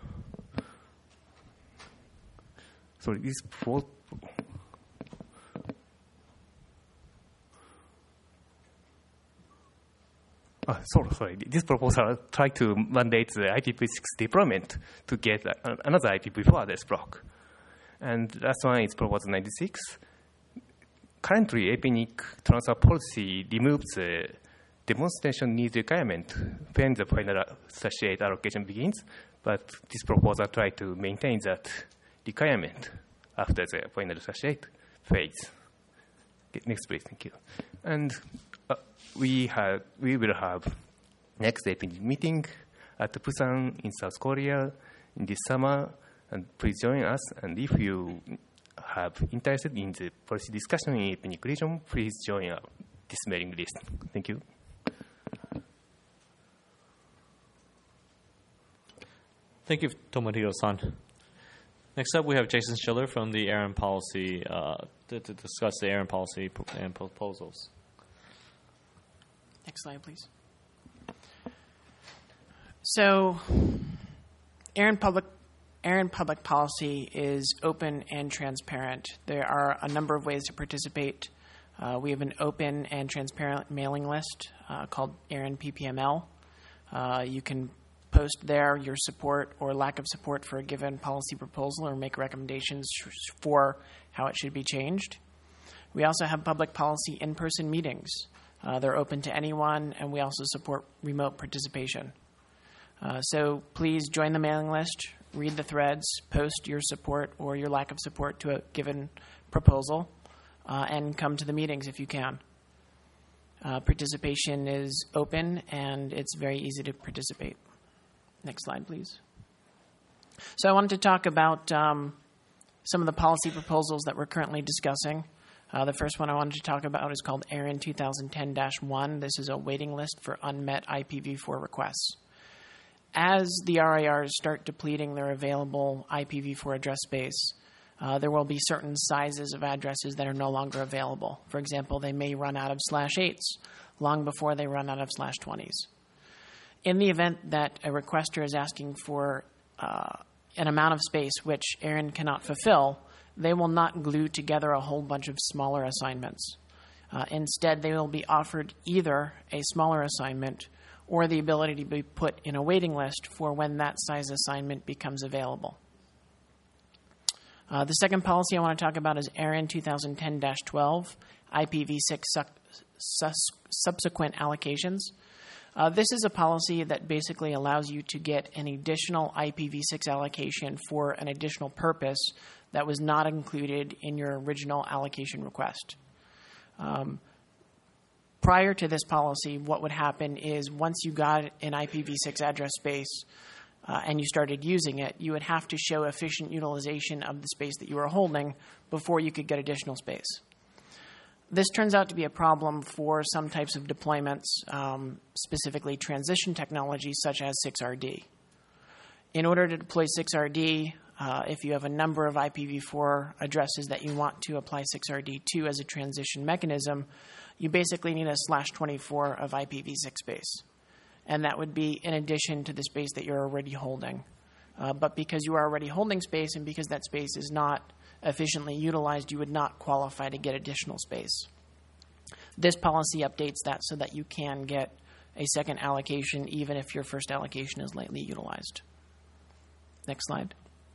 This proposal tried to mandate the IPv6 deployment to get another IPv4 address block. And last one is proposal 96. Currently, Epinik transfer policy removes the demonstration needs requirement when the final satiate allocation begins, but this proposal tries to maintain that requirement after the final satiate phase. Okay, next, please. Thank you. And we will have next Epinik meeting at Busan in South Korea in this summer, and please join us. And if you have interested in the policy discussion in Epinik region, please join this mailing list. Thank you. Thank you, Tomohiro-san. Next up, we have Jason Schiller from the ARIN policy to discuss the ARIN policy and proposals. Next slide, please. So, ARIN public policy is open and transparent. There are a number of ways to participate. We have an open and transparent mailing list called ARIN PPML. You can post there your support or lack of support for a given policy proposal or make recommendations for how it should be changed. We also have public policy in-person meetings. They're open to anyone, and we also support remote participation. So please join the mailing list, read the threads, post your support or your lack of support to a given proposal, and come to the meetings if you can. Participation is open, and it's very easy to participate. Next slide, please. So I wanted to talk about some of the policy proposals that we're currently discussing. The first one I wanted to talk about is called ARIN 2010-1. This is a waiting list for unmet IPv4 requests. As the RIRs start depleting their available IPv4 address space, there will be certain sizes of addresses that are no longer available. For example, they may run out of /8s long before they run out of /20s. In the event that a requester is asking for an amount of space which ARIN cannot fulfill, they will not glue together a whole bunch of smaller assignments. Instead, they will be offered either a smaller assignment or the ability to be put in a waiting list for when that size assignment becomes available. The second policy I want to talk about is ARIN 2010-12, IPv6 subsequent allocations. This is a policy that basically allows you to get an additional IPv6 allocation for an additional purpose that was not included in your original allocation request. Prior to this policy, what would happen is once you got an IPv6 address space and you started using it, you would have to show efficient utilization of the space that you were holding before you could get additional space. This turns out to be a problem for some types of deployments, specifically transition technologies such as 6RD. In order to deploy 6RD, if you have a number of IPv4 addresses that you want to apply 6RD to as a transition mechanism, you basically need a /24 of IPv6 space. and that would be in addition to the space that you're already holding. But because you are already holding space and because that space is not efficiently utilized, you would not qualify to get additional space. This policy updates that so that you can get a second allocation even if your first allocation is lightly utilized. Next slide.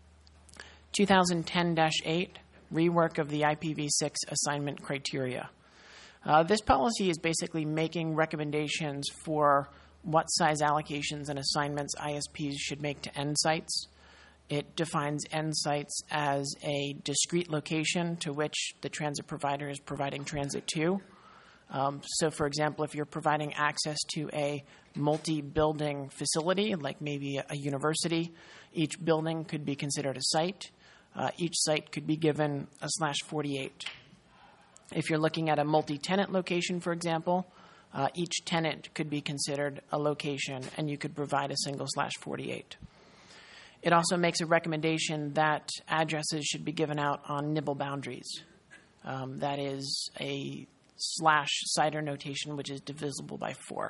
2010-8, rework of the IPv6 assignment criteria. This policy is basically making recommendations for what size allocations and assignments ISPs should make to end sites. It defines end sites as a discrete location to which the transit provider is providing transit to. So, for example, if you're providing access to a multi-building facility, like maybe a university, each building could be considered a site. Each site could be given a /48. If you're looking at a multi-tenant location, for example, each tenant could be considered a location, and you could provide a single /48. It also makes a recommendation that addresses should be given out on nibble boundaries. That is a /CIDR notation, which is divisible by 4.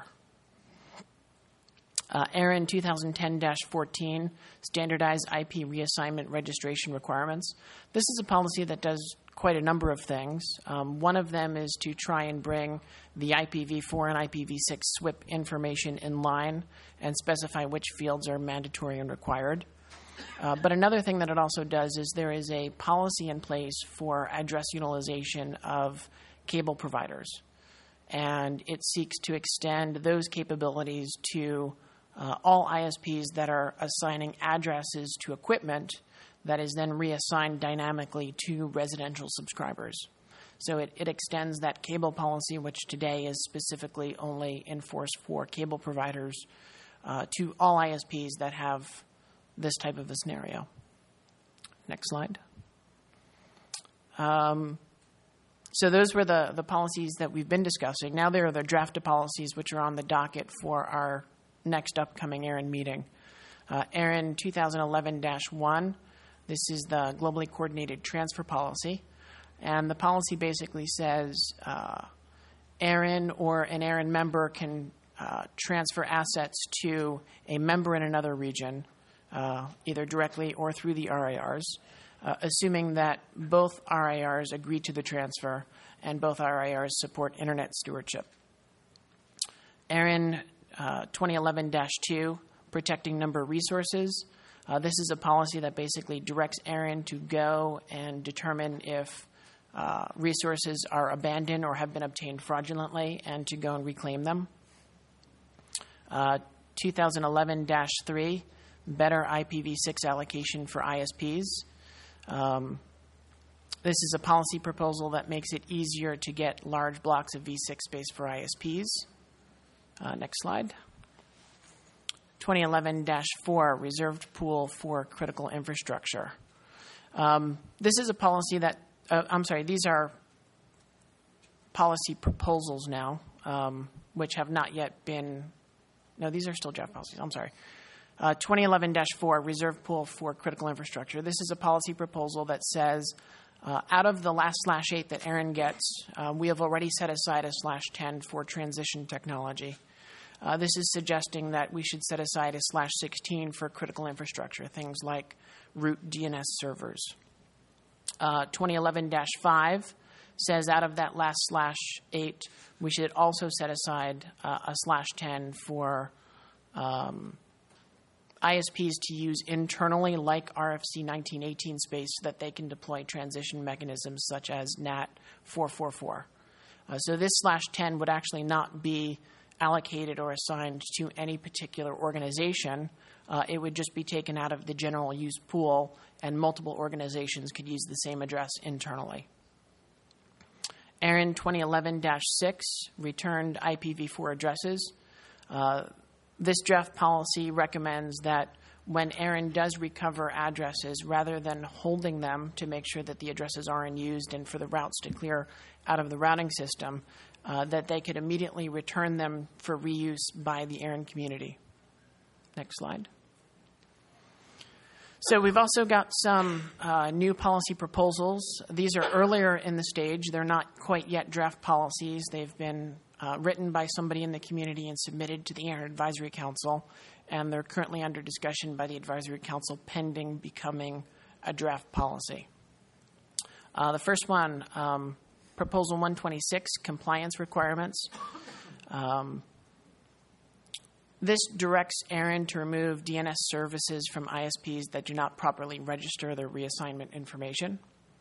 ARIN 2010-14, standardized IP reassignment registration requirements. This is a policy that does quite a number of things. One of them is to try and bring the IPv4 and IPv6 SWIP information in line and specify which fields are mandatory and required. But another thing that it also does is there is a policy in place for address utilization of cable providers. And it seeks to extend those capabilities to all ISPs that are assigning addresses to equipment that is then reassigned dynamically to residential subscribers. So it extends that cable policy, which today is specifically only enforced for cable providers, to all ISPs that have this type of a scenario. Next slide. So those were the policies that we've been discussing. Now there are the drafted policies which are on the docket for our next upcoming ARIN meeting. ARIN 2011-1, this is the globally coordinated transfer policy. And the policy basically says ARIN or an ARIN member can transfer assets to a member in another region, either directly or through the RIRs, assuming that both RIRs agree to the transfer and both RIRs support internet stewardship. ARIN 2011-2, protecting number resources. This is a policy that basically directs ARIN to go and determine if resources are abandoned or have been obtained fraudulently and to go and reclaim them. 2011-3, better IPv6 allocation for ISPs. This is a policy proposal that makes it easier to get large blocks of V6 space for ISPs. Next slide. 2011-4, reserved pool for critical infrastructure. This is a policy that, these are policy proposals now, which have not yet been, no, these are still draft policies, 2011-4, reserve pool for critical infrastructure. This is a policy proposal that says, out of the last /8 that ARIN gets, we have already set aside a /10 for transition technology. This is suggesting that we should set aside a /16 for critical infrastructure, things like root DNS servers. 2011-5 says out of that last /8, we should also set aside a /10 for ISPs to use internally, like RFC 1918 space, so that they can deploy transition mechanisms such as NAT 444. So this /10 would actually not be allocated or assigned to any particular organization. It would just be taken out of the general use pool, and multiple organizations could use the same address internally. ARIN 2011-6, returned IPv4 addresses. This draft policy recommends that when ARIN does recover addresses, rather than holding them to make sure that the addresses aren't used and for the routes to clear out of the routing system, that they could immediately return them for reuse by the ARIN community. Next slide. So we've also got some new policy proposals. These are earlier in the stage. They're not quite yet draft policies. They've been written by somebody in the community and submitted to the ARIN Advisory Council, and they're currently under discussion by the Advisory Council pending becoming a draft policy. The first one, Proposal 126, compliance requirements. This directs ARIN to remove DNS services from ISPs that do not properly register their reassignment information.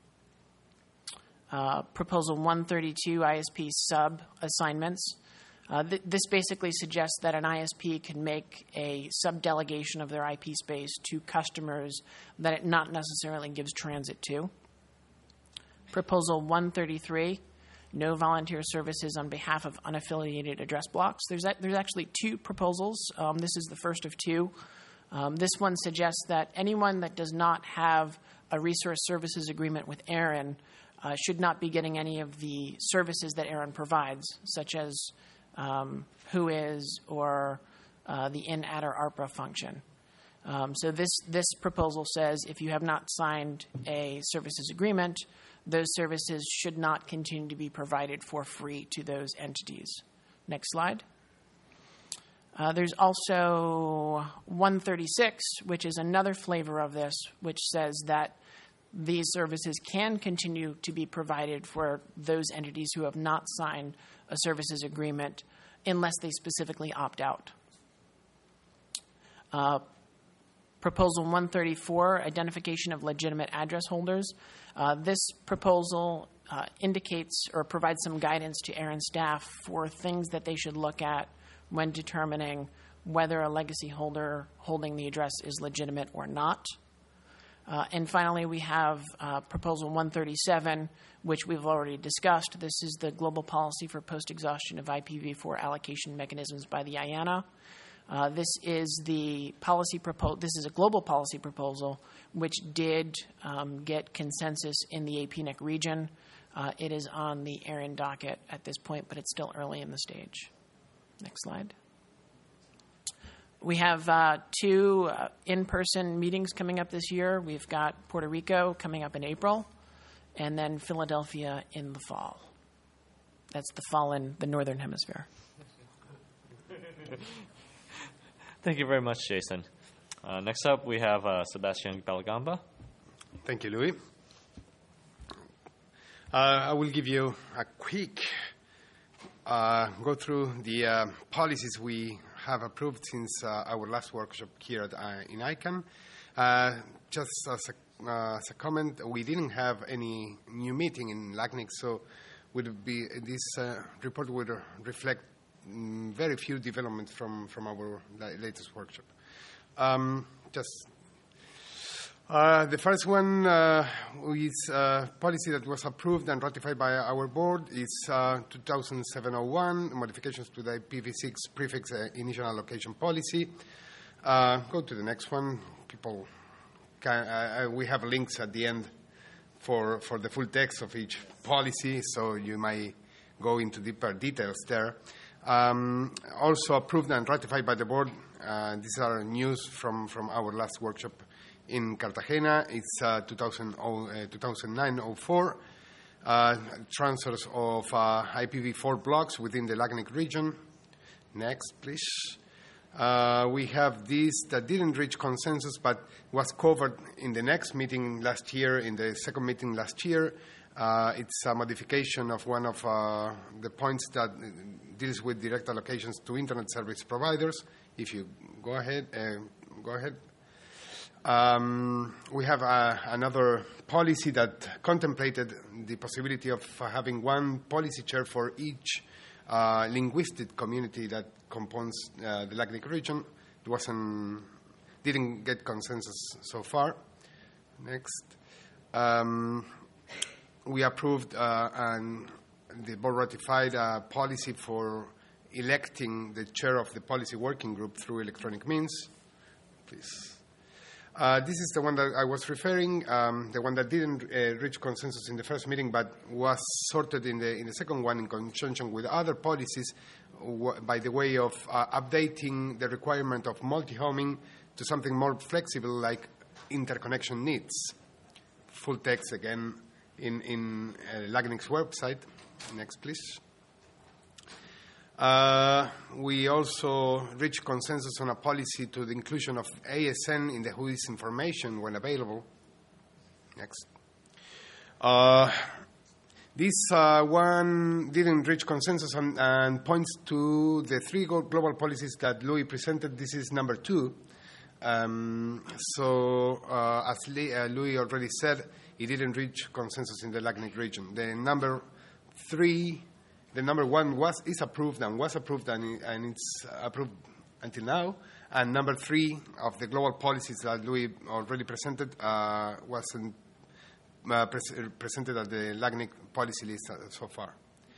Proposal 132, ISP sub-assignments. This basically suggests that an ISP can make a sub-delegation of their IP space to customers that it not necessarily gives transit to. Proposal 133, no volunteer services on behalf of unaffiliated address blocks. There's actually two proposals. This is the first of two. This one suggests that anyone that does not have a resource services agreement with ARIN should not be getting any of the services that ARIN provides, such as WHOIS or the in-AT or ARPA function. So this proposal says if you have not signed a services agreement, those services should not continue to be provided for free to those entities. Next slide. There's also 136, which is another flavor of this, which says that these services can continue to be provided for those entities who have not signed a services agreement unless they specifically opt out. Proposal 134, identification of legitimate address holders. This proposal indicates or provides some guidance to ARIN staff for things that they should look at when determining whether a legacy holder holding the address is legitimate or not. And finally, we have Proposal 137, which we've already discussed. This is the global policy for post-exhaustion of IPv4 allocation mechanisms by the IANA. This is the policy This is a global policy proposal, which did get consensus in the APNIC region. It is on the ARIN docket at this point, but it's still early in the stage. Next slide. We have two in-person meetings coming up this year. We've got Puerto Rico coming up in April, and then Philadelphia in the fall. That's the fall in the Northern Hemisphere. Thank you very much, Jason. Next up, we have Sebastian Belgamba. Thank you, Louis. I will give you a quick go through the policies we have approved since our last workshop here in ICANN. Just as a comment, we didn't have any new meeting in LACNIC, so this report would reflect very few developments from our latest workshop. The first one is a policy that was approved and ratified by our board. It's 2007-01, modifications to the IPv6 prefix initial allocation policy. Go to the next one. People we have links at the end for the full text of each policy, so you might go into deeper details there. Also approved and ratified by the board. These are news from our last workshop in Cartagena. It's 2009-04. Transfers of IPv4 blocks within the LACNIC region. Next, please. We have this that didn't reach consensus but was covered in the next meeting last year, in the second meeting last year. It's a modification of one of the points that deals with direct allocations to Internet service providers. If you go ahead. We have another policy that contemplated the possibility of having one policy chair for each linguistic community that composes the LACNIC region. It didn't get consensus so far. Next. We approved and the board ratified a policy for electing the chair of the policy working group through electronic means. Please. This is the one that I was referring, the one that didn't reach consensus in the first meeting but was sorted in the second one in conjunction with other policies by the way of updating the requirement of multi-homing to something more flexible like interconnection needs. Full text again in LACNIC's website. Next, please. We also reached consensus on a policy to the inclusion of ASN in the WHOIS information when available. Next. This one didn't reach consensus and points to the three global policies that Louis presented. This is number 2. As Louis already said, it didn't reach consensus in the LACNIC region. The number 1 is approved and was approved and it's approved until now. And number 3 of the global policies that Louis already presented wasn't presented at the LACNIC policy list so far.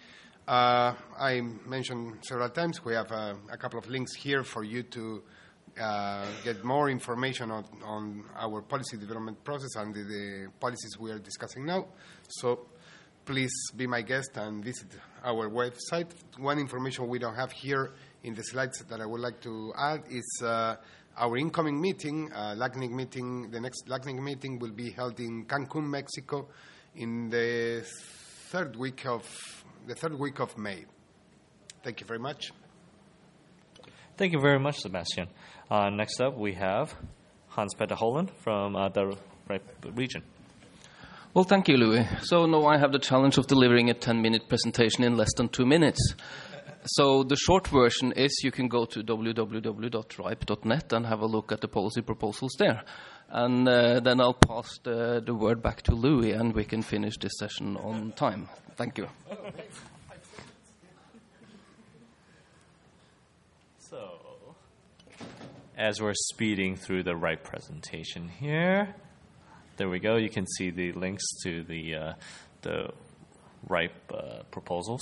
I mentioned several times we have a couple of links here for you to get more information on our policy development process and the policies we are discussing now. So please be my guest and visit our website. One information we don't have here in the slides that I would like to add is our incoming meeting, LACNIC meeting. The next LACNIC meeting will be held in Cancun, Mexico, in the third week of May. Thank you very much. Thank you very much, Sebastian. Next up, we have Hans-Peter Holland from the region. Well, thank you, Louis. So now I have the challenge of delivering a 10-minute presentation in less than 2 minutes. So the short version is you can go to www.ripe.net and have a look at the policy proposals there. And then I'll pass the word back to Louis and we can finish this session on time. Thank you. So, as we're speeding through the RIPE presentation here, there we go. You can see the links to the RIPE proposals.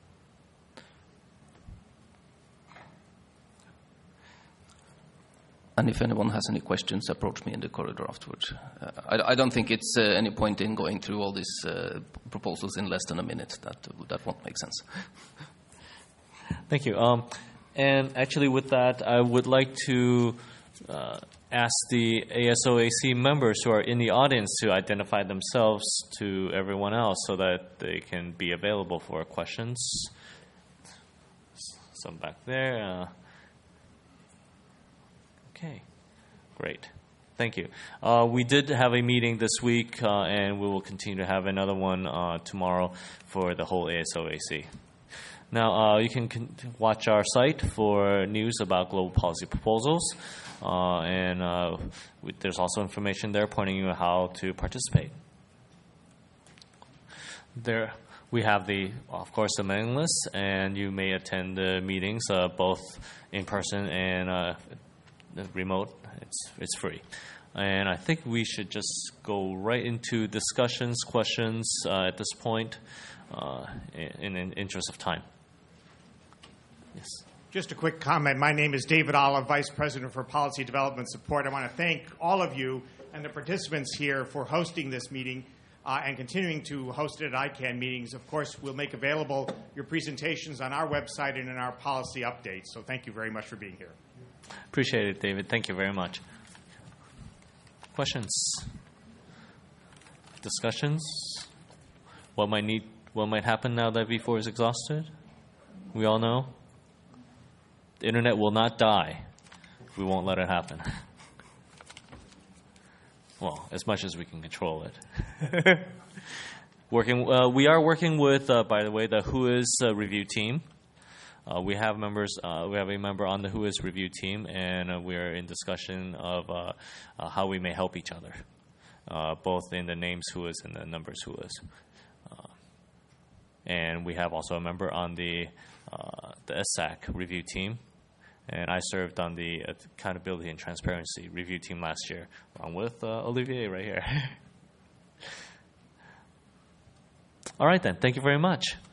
And if anyone has any questions, approach me in the corridor afterwards. I don't think it's any point in going through all these proposals in less than a minute. That won't make sense. Thank you. And actually with that, I would like to ask the ASOAC members who are in the audience to identify themselves to everyone else so that they can be available for questions. Some back there. Okay, great. Thank you. We did have a meeting this week, and we will continue to have another one tomorrow for the whole ASOAC. Now, you can watch our site for news about global policy proposals, and there's also information there pointing you how to participate. There we have of course, the mailing list, and you may attend the meetings both in person and remote. It's free. And I think we should just go right into discussions, questions at this point in the interest of time. Yes. Just a quick comment. My name is David Olive, Vice President for Policy Development Support. I want to thank all of you and the participants here for hosting this meeting and continuing to host it at ICANN meetings. Of course, we'll make available your presentations on our website and in our policy updates. So thank you very much for being here. Appreciate it, David. Thank you very much. Questions? Discussions? What might happen now that V4 is exhausted? We all know. The internet will not die. We won't let it happen. Well, as much as we can control it. We are working with, by the way, the WHOIS review team. We have members. We have a member on the WHOIS review team, and we are in discussion of how we may help each other, both in the names WHOIS and the numbers WHOIS. And we have also a member on the ESSAC review team, and I served on the Accountability and Transparency review team last year, along with Olivier right here. All right then. Thank you very much.